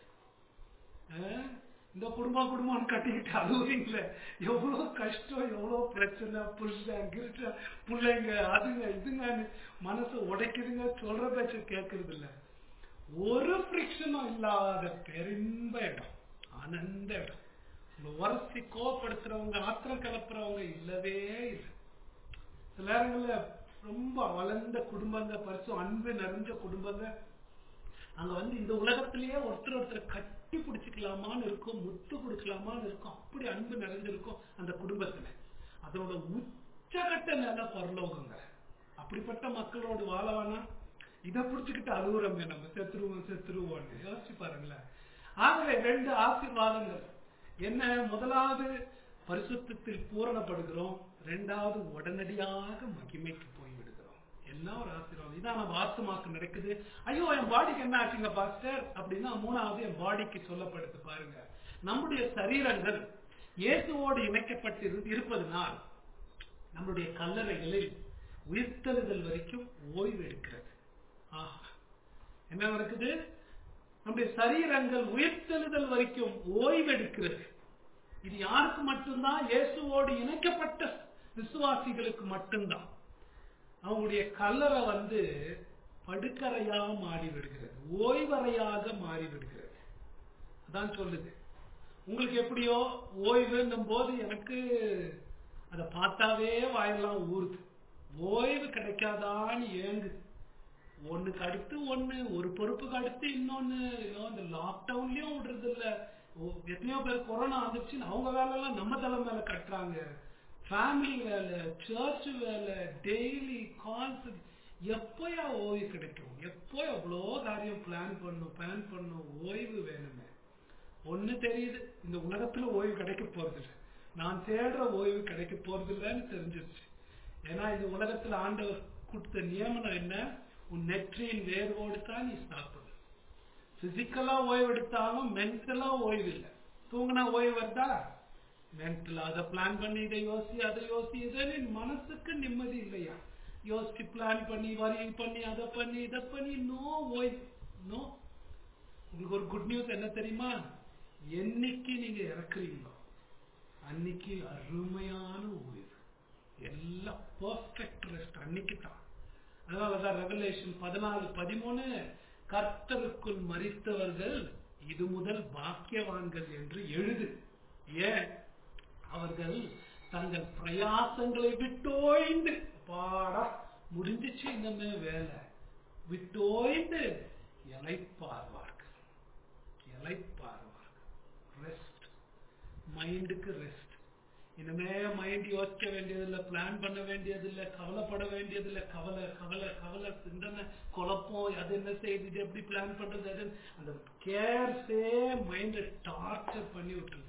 இந்த குடும்பம் குடும்பம் கட்டிக்கிட்டு அழுவீங்களே, எவ்வளவு கஷ்டம், எவ்வளவு பிரச்சனை, புள்ள கிருஷ்ண பிள்ளைங்க அதுங்க இதுங்க மனசு உடைக்குதுங்க, சொல்ற பேச்ச கேட்கறது இல்ல. ஒரு ஃப்ரிக்ஷனும் இல்லாத பெரும்ப இடம், ஆனந்த இடம். உரசி கோபப்படுத்துறவங்க, ஆத்திரம் கலப்புறவங்க இல்லவே இல்லை. சில நேரங்கள்ல ரொம்ப வளர்ந்த குடும்பங்க, பரிசு அன்பு நிறைஞ்ச குடும்பங்க, அங்க வந்து இந்த உலகத்திலேயே ஒருத்தர் ஒருத்தர் கட்டி பிடிச்சிக்கலாமான்னு இருக்கும், முத்து கொடுக்கலாமான்னு இருக்கும். அப்படி அன்பு நிறைஞ்சிருக்கும் அந்த குடும்பத்துல. அதோட உச்சகட்ட நிலை பரலோகங்க. அப்படிப்பட்ட மக்களோடு வாழவானா? இதை பிடிச்சுக்கிட்டு அழுகுறோமே நம்ம, செத்துருவோம் செத்துருவோம்னு யோசிச்சு பாருங்களேன். ஆகவே ரெண்டு ஆசீர்வாதங்கள் என்ன? முதலாவது பரிசுத்தத்தில் பூரணப்படுகிறோம், இரண்டாவது உடனடியாக மகிமைக்கு போய்விடுகிறோம். என்ன ஒரு ஆசீர்வாதம்! இதான் நம்ம ஆத்மாக்கு நடக்குது. ஐயோ என் பாடிக்கு என்ன ஆச்சுங்க பாஸ்டர் அப்படின்னா, மூணாவது என் பாடிக்கு சொல்லப்படுது பாருங்க. நம்முடைய சரீரங்கள் இயேசுவோடு இணைக்கப்பட்டு இருப்பதனால் நம்முடைய கல்லறைகளில் உயிர்த்தெழுதல் வரைக்கும் ஓய்வு எடுக்கிறது. ஆஹா, என்ன நடக்குது? நம்முடைய சரீரங்கள் உயிர்த்தெழுதல் வரைக்கும் ஓய்வு எடுக்கிறது. இது யாருக்கு மட்டும்தான்? இயேசுவோடு இணைக்கப்பட்ட விசுவாசிகளுக்கு மட்டும்தான். அவங்களுடைய கல்லறை வந்து படுக்கறையாக மாறிவிடுகிறது, ஓய்வறையாக மாறிவிடுகிறது. அதான் சொல்லுது. உங்களுக்கு எப்படியோ ஓய்வுன்னும் போது எனக்கு அதை பார்த்தாவே வாயெல்லாம் ஊறுது. ஓய்வு கிடைக்காதான்னு ஏங்குது. ஒண்ணுக்கு அடுத்து ஒண்ணு, ஒரு பொறுப்புக்கு அடுத்து இன்னொன்னு. இந்த லாக்டவுன்லயும் விடுறது இல்ல. எத்தனையோ பேர் கொரோனா வந்துச்சுன்னு அவங்க வேலை எல்லாம் நம்ம தலை மேல கட்டுறாங்க. ஃபேமிலி வேலை, சர்ச் வேலை, டெய்லி கால்ஸ். எப்பயா ஓய்வு கிடைக்கும்? எப்போ எவ்வளோ காரியம் பிளான் பண்ணும் பிளான் பண்ணும் ஓய்வு வேணுமே. ஒண்ணு தெரியுது, இந்த உலகத்துல ஓய்வு கிடைக்க போறது இல்லை. நான் தேடுற ஓய்வு கிடைக்க போறது இல்லைன்னு தெரிஞ்சிருச்சு. ஏன்னா இந்த உலகத்துல ஆண்டவர் கொடுத்த நியமனம் என்ன? உன் நெற்றியின் வேர்வோடு தான் நீ சாப்பிடு. பிசிக்கலா ஓய்வு எடுத்தாலும் மென்டலா ஓய்வு இல்லை. தூங்கினா ஓய்வு வருதா? மென்டலா அதை பிளான் பண்ணி இதை யோசி அதை யோசி இதை மனசுக்கு நிம்மதி இல்லையா? யோசிச்சு பிளான் பண்ணி வரி பண்ணி அதை பண்ணி இதை பண்ணி நோ ஓய்வு. நோ. உங்களுக்கு ஒரு குட் நியூஸ் என்ன தெரியுமா? என்னைக்கு நீங்க இறக்குறீங்களோ அன்னைக்கு அருமையான ஓய்வு, எல்லாம் பெர்ஃபெக்ட் ரெஸ்ட் அன்னைக்கு தான். அதனாலதான் ரெவலேஷன் பதினாலு பதிமூணு கர்த்தருக்குள் மரித்தவர்கள் இது முதல் பாக்கியவான்கள் என்று எழுது. ஏன்? அவர்கள் தங்கள் பிரயாசங்களை விட்டோய்ந்து, பாடா முடிஞ்சிச்சு இனிமே வேலை, விட்டோய்ந்து இளைப்பார்வார்கள். இளைப்பார்வார்கள். ரெஸ்ட். மைண்டுக்கு ரெஸ்ட். இனிமே மைண்ட் யோசிக்க வேண்டியதில்லை, பிளான் பண்ண வேண்டியதில்லை, கவலைப்பட வேண்டியதில்லை. கவலை கவலை கவலை சிந்தனை குழப்பம், அது என்ன செய்யுது, எப்படி பிளான் பண்றது, அது அந்த கேர்ஸே மைண்டை டார்ச்சர் பண்ணி விட்டுருது.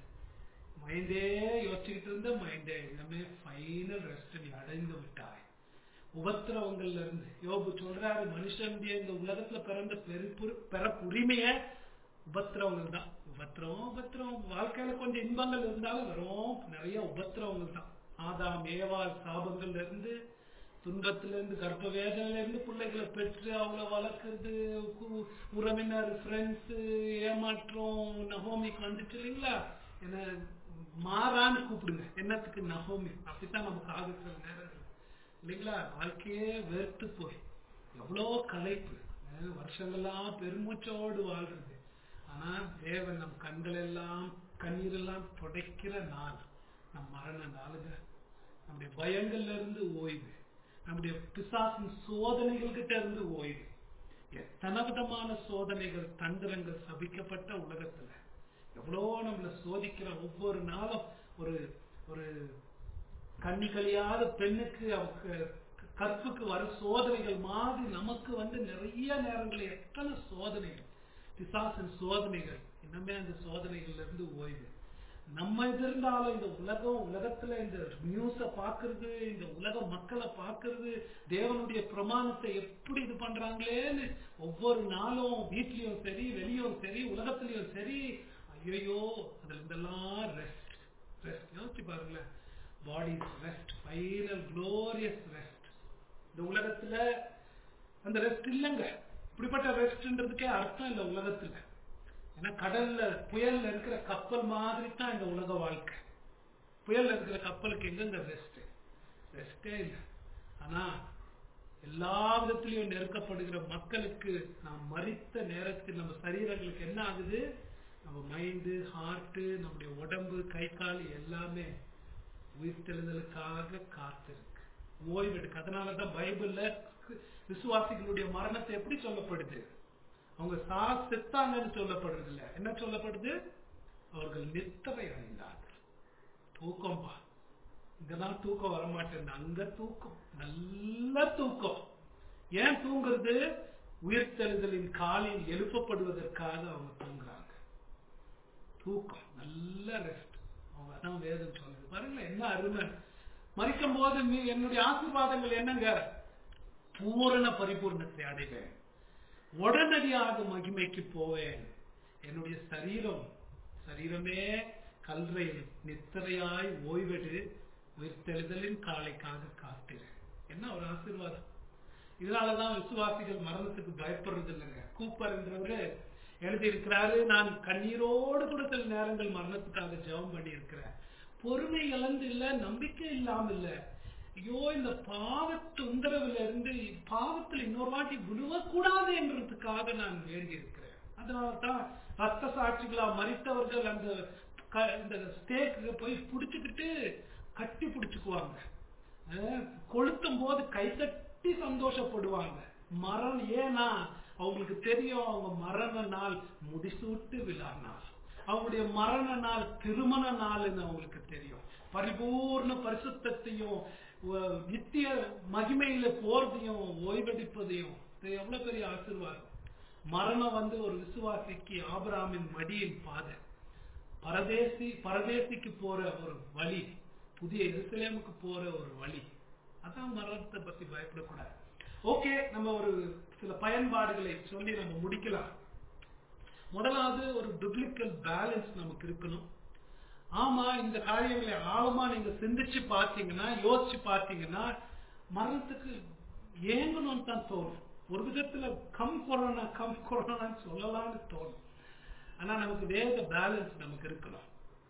மைண்டே யோசிச்சுக்கிட்டு இருந்த மைண்டே இனிமே ஃபைனல் ரெஸ்ட் நீ அடைந்து விட்டாய். உபத்திரவங்கள்ல இருந்து யோபு சொல்றாரு, மனுஷனுடைய இந்த உலகத்துல பிறந்த பெற உரிமைய உபத்திரவங்கள் தான். உபத்திரவம் உபத்திரவம் வாழ்க்கையில கொஞ்சம் இன்பங்கள் இருந்தாலும் வெறும் நிறைய உபத்திரவங்கள் தான். ஆதாம் ஏவாள் சாபங்கள்ல இருந்து, துன்பத்தில இருந்து, கர்ப்ப வேதனையில இருந்து பிள்ளைகளை பெற்று அவங்கள வளர்க்கறது, உறவினர் ஃப்ரெண்ட்ஸ் ஏமாற்றம். நகோமிக்கு வந்துச்சு இல்லைங்களா? என்ன மாறான்னு கூப்பிடுங்க, என்னத்துக்கு நகோமி, அப்படித்தான் நமக்கு ஆகுற நேரம் இல்லைங்களா? வாழ்க்கையே வெறுத்து போய் எவ்வளோ களைப்பு, வருஷங்கள்லாம் பெருமூச்சோடு வாழ்றது. ஆனா தேவன் நம் கண்கள் எல்லாம் கண்ணீர் எல்லாம் துடைக்கிற நாள் நம் மரண நாளுங்க. நம்முடைய பயங்கள்ல இருந்து ஓய்வு, நம்முடைய பிசாசின் சோதனைகள் கிட்ட இருந்து ஓய்வு. எத்தனை விதமான சோதனைகள், தந்திரங்கள் சபிக்கப்பட்ட உலகத்துல எவ்வளோ நம்மளை சோதிக்கிற ஒவ்வொரு நாளும். ஒரு ஒரு கண்ணி கழியாத பெண்ணுக்கு அவங்க கற்புக்கு வர சோதனைகள் மாதிரி நமக்கு வந்து நிறைய நேரங்களில் எத்தனை சோதனைகள், பிசாசின் சோதனைகள். இன்னமே அந்த சோதனைகள்ல இருந்து ஓய்வு. நம்ம இருந்தாலும் இந்த உலகம் உலகத்துல இந்த நியூஸ பாக்குறது, இந்த உலக மக்களை பாக்குறது, தேவனுடைய பிரமாணத்தை எப்படி இது பண்றாங்களேன்னு ஒவ்வொரு நாளும் வீட்லயும் சரி வெளியும் சரி உலகத்திலயும் சரி, ஐயோ அதுல இருந்தெல்லாம் ரெஸ்ட் ரெஸ்ட். யோசிச்சு பாருங்களேன், body rest, final glorious rest. இந்த உலகத்துல அந்த ரெஸ்ட் இல்லைங்க. இப்படிப்பட்ட ரெஸ்ட்ன்றதுக்கே அர்த்தம் இல்லை உலகத்துல. ஏன்னா கடல்ல புயல்ல இருக்கிற கப்பல் மாதிரி தான் இந்த உலக வாழ்க்கை. புயல்ல இருக்கிற கப்பலுக்கு எங்க ரெஸ்ட்? ரெஸ்டே இல்லை. ஆனா எல்லா விதத்திலையும் நெருக்கப்படுகிற மக்களுக்கு நாம் மரித்த நேரத்தில் நம்ம சரீரங்களுக்கு என்ன ஆகுது? நம்ம மைண்டு, ஹார்ட்டு, நம்முடைய உடம்பு, கை கால் எல்லாமே உயிர்த்தெழுதலுக்காக காத்திருக்கு, ஓய்வெடுக்கு. அதனாலதான் பைபிள்ல விசுவாசிகளுடைய மரணத்தை எப்படி சொல்லப்படுது? அவங்க சா செத்தாங்கன்னு சொல்லப்படுறது இல்ல. என்ன சொல்லப்படுது? அவர்கள் நித்திரை அடைந்தார்கள். தூக்கம் பா, இங்கதான் தூக்கம் வரமாட்டேன், அங்க தூக்கம், நல்ல தூக்கம். ஏன் தூங்குறது? உயிர்த்தெழுதலின் காலில் எழுப்பப்படுவதற்காக அவங்க தூங்குறாங்க. தூக்கம், நல்ல ரெஸ்ட். அவங்க அதான் வேதம் சொல்லுது. பாருங்க என்ன அருமை. மரிக்கும் போது என்னுடைய ஆசீர்வாதங்கள் என்னங்க? பூரண பரிபூர்ணத்தை அடைவேன், உடனடியாக மகிமைக்கு போவேன், என்னுடைய சரீரம் சரீரமே கல்றையில் நித்திரையாய் ஓய்வெடு, உயிர்த்தெழுதலின் காலைக்காக காத்திரு. என்ன ஒரு ஆசீர்வாதம். இதனாலதான் விசுவாசிகள் மரணத்துக்கு பயப்படுறது இல்லைங்க. கூப்பர் என்றவரு எழுதியிருக்கிறாரு, நான் கண்ணீரோடு கூட சில நேரங்கள் மரணத்துக்காக ஜெபம் பண்ணி இருக்கிறேன். பொறுமை இழந்து இல்ல, நம்பிக்கை இல்லாம இல்ல, ஐயோ இந்த பாவத்து உந்தரவுல இருந்து பாவத்தில் இன்னொரு வாட்டி விழுவக்கூடாது என்றதுக்காக நான் வேண்டி இருக்கிறேன். அதனாலதான் ரத்த சாட்சிகளா மரித்தவர்கள் அந்த இந்த ஸ்டேக்கு போய் பிடிச்சுக்கிட்டு கட்டி பிடிச்சுக்குவாங்க, கொளுத்தும் போது கை தட்டி சந்தோஷப்படுவாங்க. மரணம் ஏன்னா அவங்களுக்கு தெரியும் அவங்க மரண நாள் முடிசூட்டு விழா நாள், அவங்களுடைய மரண நாள் திருமண நாள்னு அவங்களுக்கு தெரியும். பரிபூர்ண பரிசுத்தையும் நித்திய மகிமையில போறதையும் ஓய்வெடுப்பதையும், எவ்வளவு பெரிய ஆசீர்வாதம். மரணம் வந்து ஒரு விசுவாசிக்கு ஆபிரகாமின் மடியின் பாதை, பரதேசி பரதேசிக்கு போற ஒரு வழி, புதிய எருசலேமுக்கு போற ஒரு வழி. அதான் மரணத்தை பத்தி பயப்படக்கூடாது. ஓகே, நம்ம ஒரு சில பயன்பாடுகளை சொல்லி நம்ம முடிக்கலாம். முதலாவது, ஒரு பிப்ளிக்கல் பேலன்ஸ் நமக்கு இருக்கணும். ஆமா, இந்த காரியங்களை ஆழமா நீங்க சிந்திச்சு பார்த்தீங்கன்னா, யோசிச்சு பார்த்தீங்கன்னா, மரணத்துக்கு ஏங்கணும்னு தான் தோணும். ஒரு விதத்துல கம் கொரோனா கம் கொரோனான்னு சொல்லலாம்னு தோணும். ஆனா நமக்கு வேத பேலன்ஸ் நமக்கு இருக்கணும்.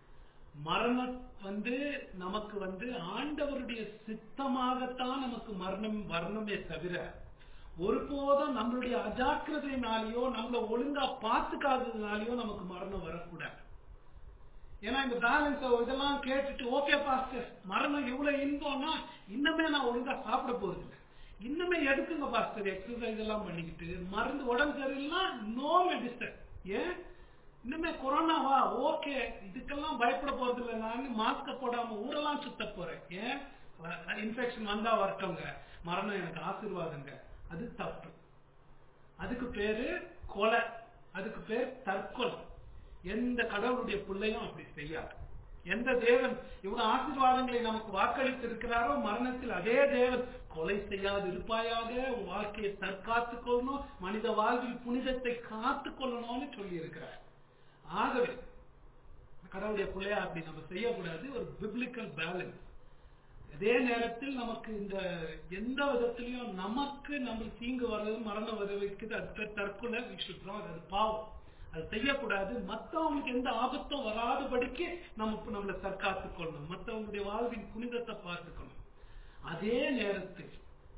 மரணம் வந்து நமக்கு வந்து ஆண்டவருடைய சித்தமாகத்தான் நமக்கு மரணம் வரணுமே தவிர, ஒருபோதும் நம்மளுடைய அஜாக்கிரதையினாலேயோ நம்மள ஒழுங்கா பார்த்துக்காததுனாலயோ நமக்கு மரணம் வரக்கூடாது. ஏன்னா இந்த பேலன்ஸ் இதெல்லாம் கேட்டுட்டு, ஓகே பாஸ்டர் மரணம் இவ்வளவு இன்பம்னா இன்னுமே நான் ஒழுங்கா சாப்பிட போறது இல்லை, இன்னுமே எடுக்குங்க பாஸ்டர் எக்ஸசைஸ் எல்லாம் பண்ணிக்கிட்டு, மருந்து உடம்பு சரியில்லைன்னா நோ மெடிசன். ஏன் இன்னுமே கொரோனாவா, ஓகே இதுக்கெல்லாம் பயப்பட போறது இல்லை, நான் மாஸ்க போடாம ஊரெல்லாம் சுத்த போறேன், ஏன் இன்ஃபெக்ஷன் வந்தா வரட்டோங்க, மரணம் எனக்கு ஆசீர்வாதங்க. அது தப்பு. அதுக்கு பேரு கொலை, அதுக்கு பேர் தற்கொலை. எந்த கடவுளுடைய பிள்ளையும் அப்படி செய்யாது. எந்த தேவன் இவ்வளவு ஆசீர்வாதங்களை நமக்கு வாக்களித்து இருக்கிறாரோ, மரணத்தில் அதே தேவன் கொலை செய்யாது இருப்பாயாக, உன் வாழ்க்கையை தற்காத்துக் கொள்ளணும், மனித வாழ்வில் புனிதத்தை காத்துக் கொள்ளணும்னு சொல்லி இருக்கிறார். ஆகவே கடவுளுடைய பிள்ளையா அப்படி நம்ம செய்யக்கூடாது. ஒரு பிப்ளிக்கல் பேலன்ஸ். அதே நேரத்தில் நமக்கு இந்த எந்த விதத்திலையும் நமக்கு நம்ம தீங்கு வர்றது, மரணம் வர வைக்கிறது, அது தற்கொலை, அது பாவம், அது செய்யக்கூடாது. மற்றவங்களுக்கு எந்த ஆபத்தும் வராதபடிக்கு நம்ம நம்மளை தற்காத்துக் கொள்ளணும், மற்றவங்களுடைய வாழ்வின் புனிதத்தை பார்த்துக்கணும். அதே நேரத்தில்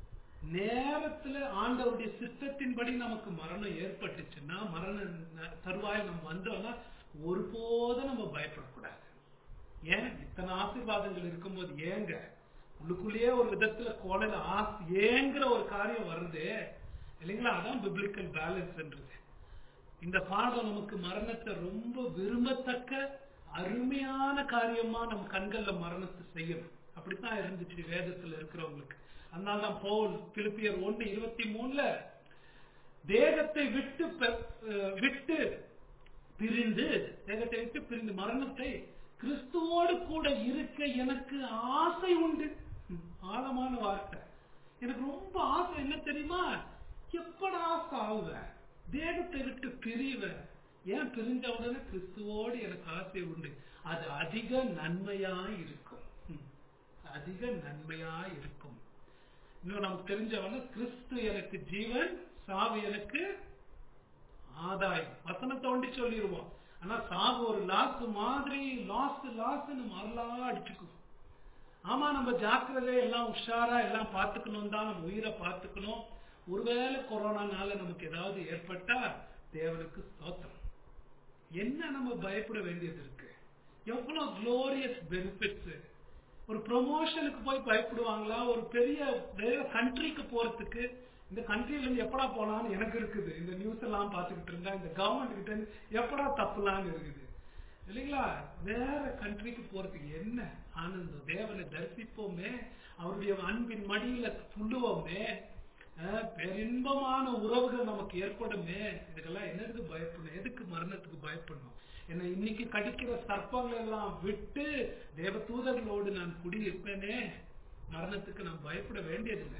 நேரத்துல ஆண்டவருடைய சித்தத்தின்படி நமக்கு மரணம் ஏற்பட்டுச்சுன்னா, மரண தருவாயில் நம்ம வந்தோம்னா ஒருபோதும் நம்ம பயப்படக்கூடாது. ஏன் இத்தனை ஆசீர்வாதங்கள் இருக்கும்போது ஏங்க உள்ளுக்குள்ளேயே ஒரு விதத்துல கோலையில ஆசை ஏங்கிற ஒரு காரியம் வருது இல்லைங்களா? அதான் பிப்ளிக்கல் பேலன்ஸ் என்றது. இந்த பாடம் நமக்கு மரணத்தை ரொம்ப விரும்பத்தக்க அருமையான காரியமா நம்ம கண்கள்ல மரணத்தை செய்யணும். அப்படித்தான் இருந்துச்சு வேதத்துல இருக்கிறவங்களுக்கு. அதனால்தான் பவுல் பிலிப்பியர் ஒன்று இருபத்தி மூணுல தேகத்தை விட்டு விட்டு பிரிந்து தேகத்தை விட்டு பிரிந்து மரணத்தை கிறிஸ்துவோடு கூட இருக்க எனக்கு ஆசை உண்டு. ஆழமான வார்த்தை. எனக்கு ரொம்ப ஆசை என்ன தெரியுமா? எப்படா சாவுவ, தேகத்தை விட்டு பிரிவ, ஏன் பிரிஞ்ச உடனே கிறிஸ்துவோடு எனக்கு ஆசை உண்டு, அது அதிக நன்மையா இருக்கும், அதிக நன்மையா இருக்கும். இன்னும் நமக்கு தெரிஞ்சவன கிறிஸ்து எனக்கு ஜீவன், சாவு எனக்கு ஆதாயம். வசனத்தை ஒண்டி சொல்லிடுவோம். ஆனா சாவு ஒரு லாஸ் மாதிரி லாஸ் லாஸ் மரலா அடிச்சுக்கும். ஆமா, நம்ம ஜாக்கிரதை எல்லாம் உஷாரா எல்லாம் பார்த்துக்கணும் தான், நம்ம உயிரை பார்த்துக்கணும். ஒருவேளை கொரோனானால நமக்கு ஏதாவது ஏற்பட்டா தேவனுக்கு ஸ்தோத்திரம். என்ன நம்ம பயப்பட வேண்டியது இருக்கு? எவ்வளவு குளோரியஸ் பெனிஃபிட்ஸ். ஒரு ப்ரொமோஷனுக்கு போய் பயப்படுவாங்களா? ஒரு பெரிய வேற கண்ட்ரிக்கு போறதுக்கு, இந்த கண்ட்ரில இருந்து எப்படா போலான்னு எனக்கு இருக்குது. இந்த நியூஸ் எல்லாம் பார்த்துக்கிட்டு இருந்தா இந்த கவர்மெண்ட் கிட்ட இருந்து எப்படா தப்புலான்னு இருக்குது இல்லைங்களா? வேற கண்ட்ரிக்கு போறதுக்கு என்ன ஆனந்தம். தேவனை தரிசிப்போமே, அவருடைய அன்பின் மடியில துள்ளுவோமே, பெரின்பமான உறவுகள் நமக்கு ஏற்படுமே. இதுக்கெல்லாம் என்னதுக்கு பயப்படணும்? எதுக்கு மரணத்துக்கு பயப்படணும்? என்ன இன்னைக்கு கடிக்கிற சர்ப்பங்கள் எல்லாம் விட்டு தேவ தூதர்களோடு நான் குடியிருப்பேனே, மரணத்துக்கு நான் பயப்பட வேண்டியதில்லை.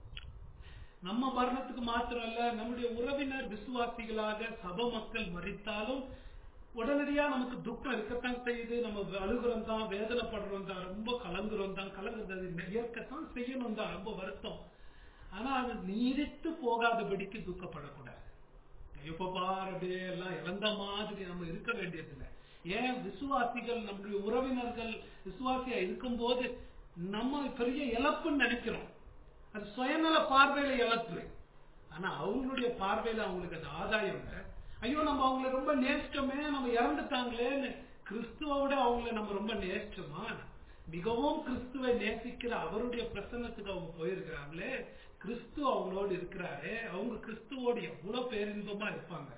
நம்ம மரணத்துக்கு மாத்திரம் அல்ல, நம்முடைய உறவினர் விசுவாசிகளாக சபை மக்கள் மரித்தாலும் உடனடியா நமக்கு துக்கம் இருக்கத்தான் செய்யுது. நம்ம அழுகிறோம் தான், வேதனைப்படுறோம் தான், ரொம்ப கலங்குறோம் தான், கலங்குறது இயற்கத்தான் செய்யணும் தான், ரொம்ப வருத்தம். ஆனா அது நீடித்து போகாதபடிக்கு துக்கப்படக்கூடாது. இப்ப பாரு எல்லாம் இழந்த மாதிரி நம்ம இருக்க வேண்டியதில்லை. ஏன் விசுவாசிகள் நம்முடைய உறவினர்கள் விசுவாசியா இருக்கும் போது நம்ம பெரிய இழப்புன்னு நினைக்கிறோம். அது சுயநல பார்வையில இழப்பு. ஆனா அவங்களுடைய பார்வையில அவங்களுக்கு அது ஆதாயம். ஐயோ நம்ம அவங்களை ரொம்ப நேசிச்சோமே, நம்ம இறந்துட்டாங்களேன்னு. கிறிஸ்துவோட அவங்களை நம்ம ரொம்ப நேசிச்சோமா? மிகவும் கிறிஸ்துவை நேசிக்கிற அவருடைய பிரசன்னத்துக்கு அவங்க போயிருக்கிறாங்களே, கிறிஸ்து அவங்களோடு இருக்கிறாரே, அவங்க கிறிஸ்துவோடு எவ்வளவு பேரின்பமா இருப்பாங்க.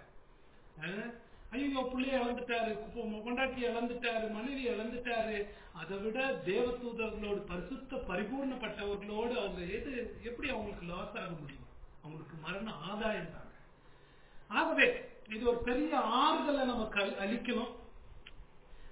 ஐயோ பிள்ளைய இழந்துட்டாரு, கொண்டாட்டி இழந்துட்டாரு, மனைவி இழந்துட்டாரு. அதை விட தேவ தூதர்களோடு பரிசுத்த பரிபூர்ணப்பட்டவர்களோடு அவங்க எது எப்படி அவங்களுக்கு லாஸ் ஆக முடியும்? அவங்களுக்கு மரண ஆதாயம் தாங்க. ஆகவே இது ஒரு பெரிய ஆறுதலை நமக்கு அளிக்கணும்.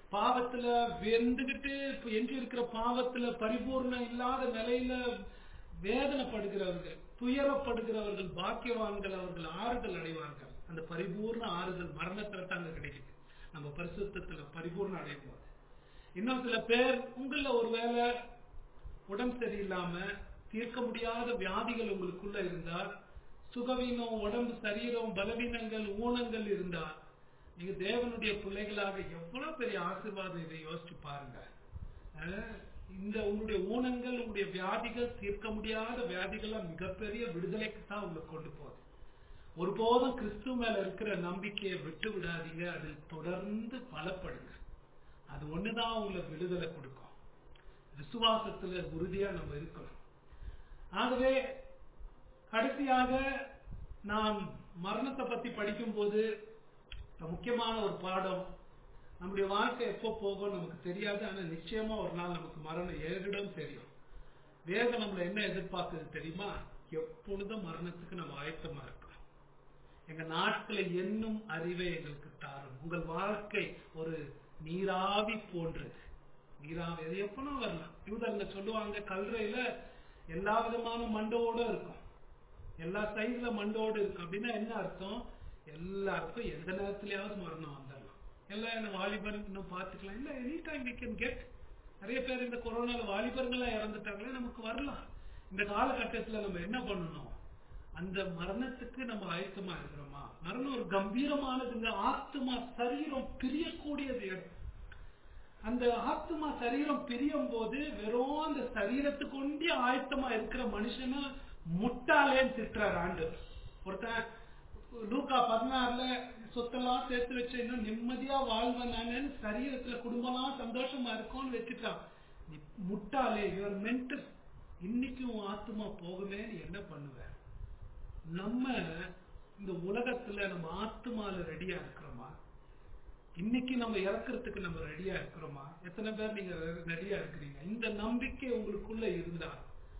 பாவத்துல வெந்துகிட்டு எஞ்சி இருக்கிற பாவத்துல பரிபூர்ணம் இல்லாத நிலையில வேதனைப்படுகிறவர்கள், துயரப்படுகிறவர்கள் பாக்கியவான்கள், அவர்கள் ஆறுதல் அடைவார்கள். அந்த பரிபூர்ண ஆறுதல் மரணத்துல தாங்க கிடைக்குது, நம்ம பரிசுத்தத்துல பரிபூர்ண அடையும் போது. இன்னும் சில பேர் உங்கள ஒருவேளை உடம்பு சரியில்லாம தீர்க்க முடியாத வியாதிகள் உங்களுக்குள்ள இருந்தா, சுகவீனம், உடம்பு சரீரம் பலவீனங்கள், ஊனங்கள் இருந்தா, நீங்க தேவனுடைய பிள்ளைகளாக எவ்வளவு பெரிய ஆசீர்வாதம். இதை யோசிச்சு பாருங்க. இந்த உங்களுடைய ஊனங்கள், உங்களுடைய வியாதிகள், தீர்க்க முடியாத வியாதிகள் மிகப்பெரிய விடுதலைக்கு தான் உங்களை கொண்டு போகுது. ஒருபோதும் கிறிஸ்துவ மேல இருக்கிற நம்பிக்கையை விட்டு விடாதீங்க. அதில் தொடர்ந்து பலப்படுங்க. அது ஒண்ணுதான் உங்களை விடுதலை கொடுக்கும். விசுவாசத்துல உறுதியா நம்ம இருக்கணும். ஆகவே கடைசியாக நாம் மரணத்தை பத்தி படிக்கும் போது முக்கியமான ஒரு பாடம், நம்முடைய வாழ்க்கை எப்போ போகும் நமக்கு தெரியாது. ஆனா நிச்சயமா ஒரு நாள் நமக்கு மரணம் ஏறிடும் தெரியும். வேதம் நம்மள என்ன எதிர்பார்க்குது தெரியுமா? எப்பொழுதும் மரணத்துக்கு நம்ம ஆயத்தமா இருக்கணும். எங்க நாட்களை என்னும் அறிவை எங்களுக்கு தாரும். உங்கள் வாழ்க்கை ஒரு நீராவி போன்றது. நீராவி அது எப்பனா வரலாம். யூதர்ல சொல்லுவாங்க, கல்றையில எல்லா விதமான மண்டோட இருக்கும், எல்லா சைஸ்ல மண்டோடு இருக்கும். அப்படின்னா என்ன அர்த்தம்? எல்லாருக்கும் எந்த நேரத்திலேயாவது மரணம் வந்துடலாம். எல்லாம் என்ன வாலிபர் இன்னும் பார்த்துக்கலாம். இல்ல any time we can get. நிறைய பேர் இந்த கொரோனால வாலிபர்களா இறந்துட்டாங்களே, நமக்கு வரலாம். இந்த காலகட்டத்துல நம்ம என்ன பண்ணணும்? அந்த மரணத்துக்கு நம்ம ஆயத்தமா இருக்கிறோமா? மரணம் ஒரு கம்பீரமானதுங்க. ஆத்மா சரீரம் பிரியக்கூடியது. அந்த ஆத்மா சரீரம் பிரியும் போது வெறும் அந்த சரீரத்துக்கு ஒண்டி ஆயத்தமா இருக்கிற மனுஷனா முட்டாளேன்னு திட்டுறாரு ஆண்டவர். ஒருத்தன் லூக்கா பதினாறுல சொத்தெல்லாம் சேர்த்து வச்ச இன்னும் நிம்மதியா வாழ்வேன் நானு, சரீரத்துல குடும்பம்லாம் சந்தோஷமா இருக்கும்னு வச்சுட்டான். முட்டாளே, யுவர் மென்டல். இன்னைக்கு உன் ஆத்மா போகுமே, நீ என்ன பண்ணுவ? நம்ம இந்த உலகத்துல நம்ம ஆத்மால ரெடியா இருக்கிறோமா? இன்னைக்கு நம்ம இறக்குறதுக்கு நம்ம ரெடியா இருக்கிறோமா? எத்தனை பேர் நீங்க ரெடியா இருக்கிறீங்க? இந்த நம்பிக்கை உங்களுக்குள்ள இருந்தா,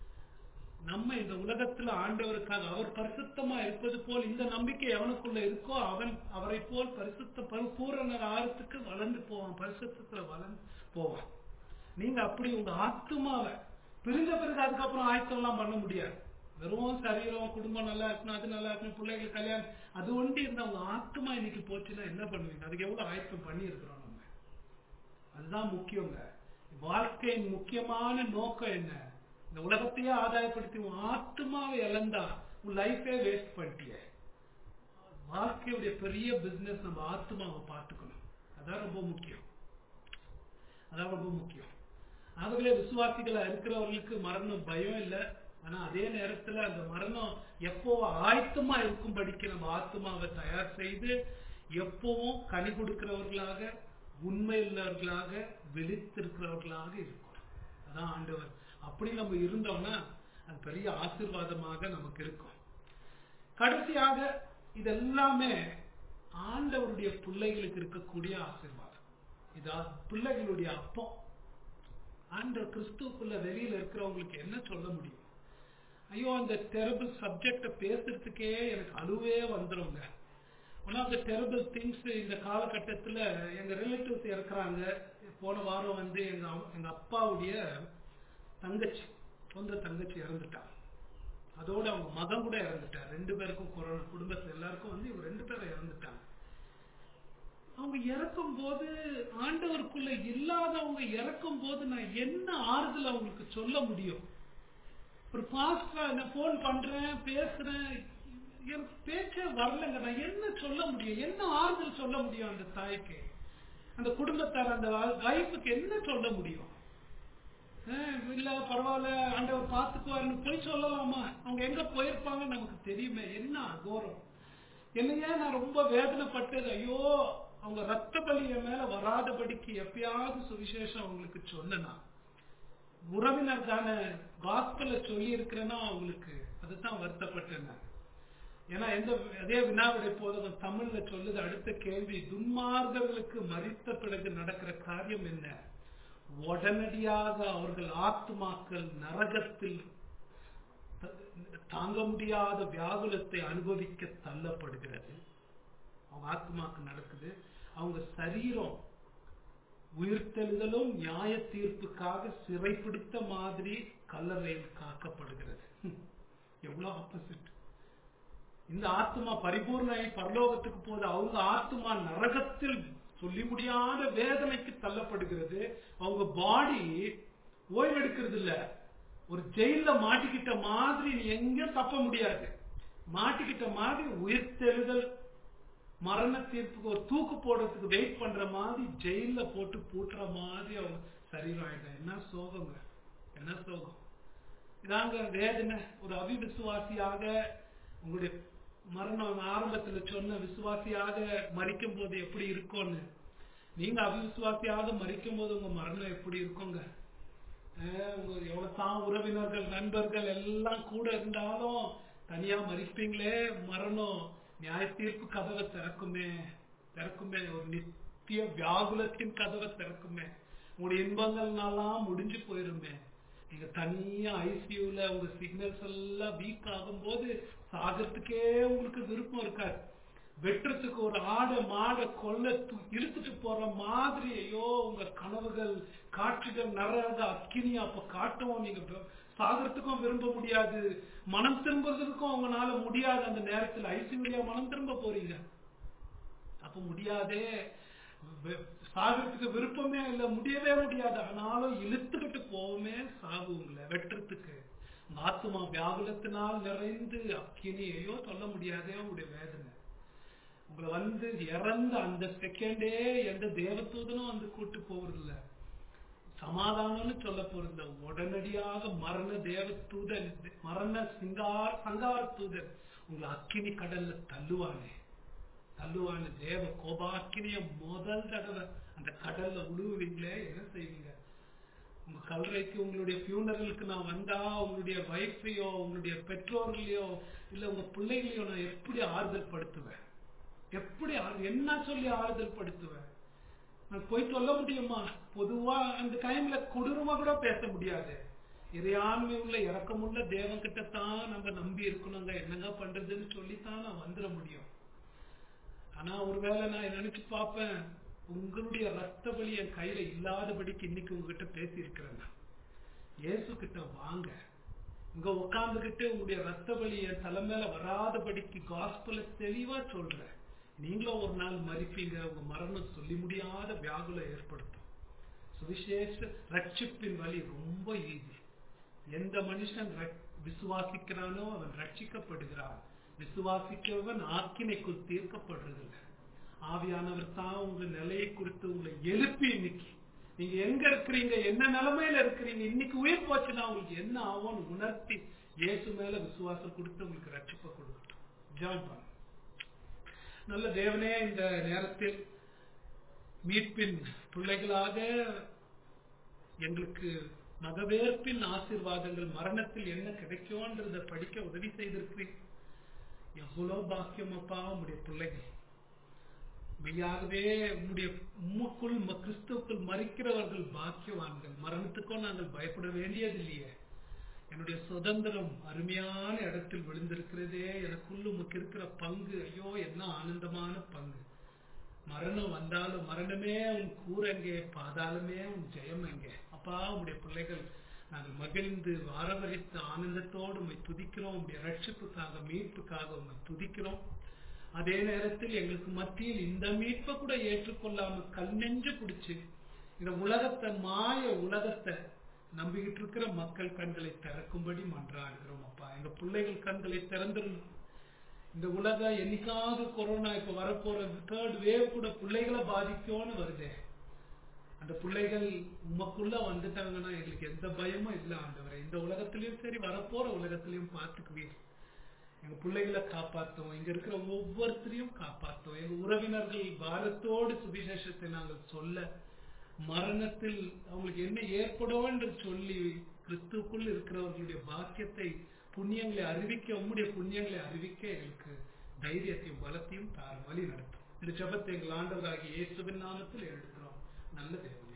நம்ம இந்த உலகத்துல ஆண்டவருக்காக அவர் பரிசுத்தமா இருப்பது போல் இந்த நம்பிக்கை எவனுக்குள்ள இருக்கோ அவன் அவரை போல் பரிசுத்த பரிபூரணர் ஆறத்துக்கு வளர்ந்து போவான், பரிசுத்தத்துல வளர்ந்து போவான். நீங்க அப்படி உங்க ஆத்மாவை பிரிஞ்ச பிறகு அதுக்கப்புறம் ஆயத்தம் எல்லாம் பண்ண முடியாது. வெறும் சரீரம், குடும்பம் நல்லா இருக்கணும், அது நல்லா இருக்கணும், பிள்ளைகள் கல்யாணம், அது ஒண்டி இருந்தா உங்க ஆத்மா இன்னைக்கு போச்சுன்னா என்ன பண்ணுவீங்க? அதுக்கு எவ்வளவு ஆயத்தம் பண்ணி இருக்கிறோம் நம்ம. அதுதான் முக்கியங்க. வாழ்க்கையின் முக்கியமான நோக்கம் என்ன? இந்த உலகத்தையே ஆதாயப்படுத்தி உன் ஆத்மாவை இழந்தா உன் லைஃபே வேஸ்ட் பண்ணிட்டிய. வாழ்க்கையுடைய பெரிய பிசினஸ் நம்ம ஆத்மாவை பார்த்துக்கணும். அதான் ரொம்ப முக்கியம். அதான் ரொம்ப முக்கியம். ஆகவே விசுவாசிகளா இருக்கிறவர்களுக்கு மரணம் பயம் இல்லை. ஆனா அதே நேரத்துல அந்த மரணம் எப்போ ஆயத்தமா இருக்கும்படிக்கு நம்ம ஆத்மாவை தயார் செய்து எப்பவும் கனி கொடுக்கிறவர்களாக, உண்மை உள்ளவர்களாக, விழித்திருக்கிறவர்களாக இருக்கும். அதான் ஆண்டவர். அப்படி நம்ம இருந்தோம்னா அது பெரிய ஆசீர்வாதமாக நமக்கு இருக்கும். கடைசியாக இதெல்லாமே ஆண்டவருடைய பிள்ளைகளுக்கு இருக்கக்கூடிய ஆசீர்வாதம். இதா பிள்ளைகளுடைய அப்பம். ஆண்டவர் கிறிஸ்துவுக்குள்ள வெளியில இருக்கிறவங்களுக்கு என்ன சொல்ல முடியும்? ஐயோ, அந்த டெரிபிள் சப்ஜெக்ட பேசுறதுக்கே எனக்கு அழுவே வந்துருங்க. One of the terrible things இந்த காலகட்டத்துல எங்க ரிலேட்டிவ்ஸ் இருக்கிறாங்க. போன வாரம் வந்து எங்க எங்க அப்பாவுடைய தங்கச்சி, சொந்த தங்கச்சி இறந்துட்டா. அதோட அவங்க மகன் கூட இறந்துட்டா. ரெண்டு பேருக்கும் கொரோனா, குடும்பத்துல எல்லாருக்கும் வந்து இவங்க ரெண்டு பேரும் இறந்துட்டாங்க. அவங்க இறக்கும் போது, ஆண்டவருக்குள்ள இல்லாதவங்க இறக்கும் போது நான் என்ன ஆறுதல் அவங்களுக்கு சொல்ல முடியும்? ஒரு பாஸ்டரா நான் போன் பண்றேன், பேசுறேன், எனக்கு பேச்சே வரலங்க. நான் என்ன சொல்ல முடியும்? என்ன ஆறுதல் சொல்ல முடியும் அந்த தாய்க்கு, அந்த குடும்பத்தார், அந்த வைஃபுக்கு என்ன சொல்ல முடியும்? இல்ல பரவாயில்ல, ஆண்டவர் பார்த்துக்குவாருன்னு போய் சொல்லலாமா? அவங்க எங்க போயிருப்பாங்க நமக்கு தெரியுமே. என்ன அகோரம்! என்னையே நான் ரொம்ப வேதனைப்பட்டது. ஐயோ, அவங்க ரத்த பலி என் மேல வராதபடிக்கு எப்பயாவது சுவிசேஷம் அவங்களுக்கு சொன்னா, உறவினர் தானே, காஸ்பல சொல்லி இருக்கிறேன்னா அவங்களுக்கு அதுதான் வருத்தப்பட்டேன். ஏன்னா எந்த அதே வினாவிடை போதகம் தமிழ்ல சொல்லுது. அடுத்த கேள்வி, துன்மார்கர்களுக்கு மரித்த பிறகு நடக்கிற காரியம் என்ன? உடனடியாக அவர்கள் ஆத்மாக்கள் நரகத்தில் தாங்க முடியாத வியாகுலத்தை அனுபவிக்க தள்ளப்படுகிறது. அவங்க ஆத்மாக்கு நடக்குது. அவங்க சரீரம் உயிர்த்தெழுதலும் நியாய தீர்ப்புக்காக சிறைப்பிடித்த மாதிரி கல்லறையில் காக்கப்படுகிறது. எவ்வளவு ஆப்போசிட். இந்த ஆத்மா பரிபூர்ணை பரலோகத்துக்கு போது அவங்க ஆத்மா நரகத்தில் சொல்லி முடியாத வேதனைக்கு தள்ளப்படுகிறது. அவங்க பாடி ஓய்வெடுக்கிறது இல்ல. ஒரு ஜெயில மாட்டிக்கிட்ட மாதிரி நீ எங்கேயும் தப்ப முடியாது. மாட்டிக்கிட்ட மாதிரி உயிர்த்தெழுதல் மரண தீர்ப்புக்கு ஒரு தூக்கு போடுறதுக்கு வெயிட் பண்ற மாதிரி ஜெயில போட்டு பூட்டுற மாதிரி அவங்க சரீரம் ஆயிடும். என்ன சோகங்க, என்ன சோகம். இதாங்க வேதனை. ஒரு அவிவிசுவாசியாக உங்களுடைய மரணம் ஆரம்பத்துல சொன்ன விசுவாசியாக மரிக்கும் போது எப்படி இருக்கும்னு, நீங்க அவிசுவாசியாக மரிக்கும் போது உங்க மரணம் எப்படி இருக்குங்க. உங்க எவ்வளவுதான் உறவினர்கள் நண்பர்கள் எல்லாம் கூட இருந்தாலும் தனியா மறிப்பீங்களே. மரணம் நியாய தீர்ப்பு கதவை திறக்குமே திறக்குமே ஒரு நித்திய வியாகுலத்தின் கதவை திறக்குமே. உங்களுடைய இன்பங்கள்னாலாம் முடிஞ்சு போயிருமே. நீங்க தனியா ஐசியூல உங்க சிக்னல்ஸ் எல்லாம் வீக் ஆகும் போது சாகத்துக்கே உங்களுக்கு விருப்பம் இருக்காது. வெட்டுறதுக்கு ஒரு ஆடை மாடை கொல்ல இழுத்துட்டு போற மாதிரி ஐயோ உங்க கனவுகள் காட்சிகள் நரக அக்கினி அப்ப காட்டவும் நீங்க சாகறதுக்கும் விரும்ப முடியாது. மனம் திரும்புறதுக்கும் அவங்களால முடியாது. அந்த நேரத்தில் ஐசியூல மனம் திரும்ப போறீங்க. அப்ப முடியாதே. சாகறதுக்கு விருப்பமே இல்லை, முடியவே முடியாது. ஆனாலும் இழுத்துக்கிட்டு போவோமே சாகு உங்களை வெட்டுறதுக்கு. ஆத்மா வியாகுலத்தினால் நிறைந்து அக்கினி ஐயோ சொல்ல முடியாதே உங்களுடைய வேதனை. உங்களை வந்து இறந்த அந்த செகண்டே எந்த தேவதூதனும் வந்து கூட்டு போவதில்லை. சமாதானம்னு சொல்ல போறதில்லை. உடனடியாக மரண தேவதூதன் மரண சிங்கார் சங்கார தூதன் உங்களை அக்கினி கடல்ல தள்ளுவானே தள்ளுவானு. தேவ கோபாக்கினிய முதல் தடவை அந்த கடல்ல உழுவுவீங்களே, என்ன செய்வீங்க? உங்க கல்லறைக்கு உங்களுடைய ஃபியூனரலுக்கு நான் வந்தா உங்களுடைய வைஃபையோ உங்களுடைய பெற்றோர்களையோ இல்ல உங்க பிள்ளைகளையோ நான் எப்படி ஆறுதல் படுத்துவேன்? எப்படி என்ன சொல்லி ஆறுதல் படுத்துவேன்? நான் போய் சொல்ல முடியுமா? பொதுவா அந்த டைம்ல கொடூரமா கூட பேச முடியாது. இறையாண்மை உள்ள இறக்கமுள்ள தேவன் கிட்டத்தான் நம்ம நம்பி இருக்கணுங்க. என்னங்க பண்றதுன்னு சொல்லித்தான் நான் வந்துட முடியும். ஆனா ஒருவேளை நான் நினைச்சு பார்ப்பேன், உங்களுடைய ரத்த வலி என் கையில இல்லாதபடிக்கு இன்னைக்கு உங்ககிட்ட பேசி இருக்கிறேன். இயேசு கிட்ட வாங்க. இங்க உட்கார்ந்துகிட்டு உங்களுடைய ரத்த வலி என் தலை மேல வராதபடிக்கு காஸ்பல தெளிவா சொல்றேன். நீங்களும் ஒரு நாள் மறிப்பீங்க. உங்க மரணம் சொல்லி முடியாத வியாகுல ஏற்படுத்தும். சுவிசேஷ ரட்சிப்பின் வழி ரொம்ப ஈஸி. எந்த மனுஷன் விசுவாசிக்கிறானோ அவன் ரட்சிக்கப்படுகிறான். விசுவாசிக்கிறவன் ஆக்கினைக்குள் தீர்க்கப்படுறதில்லை. ஆவியானவர் தான் உங்க நிலையை குறித்து உங்களை எழுப்பி இன்னைக்கு நீங்க எங்க இருக்கிறீங்க, என்ன நிலைமையில இருக்கிறீங்க, இன்னைக்கு உயிர் போச்சுன்னா உங்களுக்கு என்ன ஆகும்னு உணர்த்தி இயேசு மேல விசுவாசம் கொடுத்து உங்களுக்கு ரட்சிப்பை கொடுக்கட்டும். ஜெபம் பண்ணுங்க. நல்ல தேவனே, இந்த நேரத்தில் மீட்பின் பிள்ளைகளாக எங்களுக்கு மகவேற்பின் ஆசீர்வாதங்கள் மரணத்தில் என்ன கிடைக்கும்ன்றத படிக்க உதவி செய்திருக்கிறீங்க. எவ்வளவு பாக்கியம் அப்பா உங்களுடைய பிள்ளைகள். மெய்யாகவே உங்களுடைய உம்முக்குள் கிறிஸ்துவுக்குள் மறிக்கிறவர்கள் பாக்கியவான்கள். மரணத்துக்கும் நாங்கள் பயப்பட வேண்டியது இல்லையே. என்னுடைய சுதந்திரம் அருமையான இடத்தில் விழுந்திருக்கிறதே. எனக்குள்ள உமக்கு இருக்கிற பங்கு ஐயோ என்ன ஆனந்தமான பங்கு. மரணம் வந்தாலும் மரணமே உன் கூரெங்கே, பாதாளமே உன் ஜெயம் எங்கே. அப்பா உங்களுடைய பிள்ளைகள் நாங்கள் மகிழ்ந்து ஆரவரித்து ஆனந்தத்தோடு உண்மை துதிக்கிறோம். உங்களுடைய ரட்சிப்புக்காக மீட்புக்காக உண்மை துதிக்கிறோம். அதே நேரத்தில் எங்களுக்கு மத்தியில் இந்த மீட்பை கூட ஏற்றுக்கொள்ளாம கல் நெஞ்சு பிடிச்சு இந்த உலகத்தை மாய உலகத்தை நம்பிக்கிட்டு இருக்கிற மக்கள் கண்களை திறக்கும்படி மன்றாடுகிறோம். அப்பா எங்க பிள்ளைகள் கண்களை திறந்துடணும். இந்த உலகம் என்னைக்காவது கொரோனா இப்ப வரப்போற தேர்ட் வேவ் கூட பிள்ளைகளை பாதிக்கும்னு வருதே. அந்த பிள்ளைகள் உமக்குள்ள வந்துட்டாங்கன்னா எங்களுக்கு எந்த பயமும் இல்லை ஆண்டவரே. இந்த உலகத்திலயும் சரி வரப்போற உலகத்திலையும் பார்த்துக்குவீர். எங்க பிள்ளைகளை காப்பாற்றோம். இங்க இருக்கிற ஒவ்வொருத்தரையும் காப்பாற்றோம். எங்க உறவினர்கள் பாரத்தோடு சுவிசேஷத்தை நாங்கள் சொல்ல மரணத்தில் அவங்களுக்கு என்ன ஏற்படும் என்று சொல்லி கிறிஸ்துக்குள் இருக்கிறவர்களுடைய பாக்கியத்தை புண்ணியங்களை அறிவிக்க உம்முடைய புண்ணியங்களை அறிவிக்க எங்களுக்கு தைரியத்தையும் பலத்தையும் தார் வழி நடத்தும். இந்த ஜெபத்தை எங்கள் ஆண்டவராகிய இயேசுவின் நாமத்தில் எடுக்கிறோம். நல்ல தேவன்.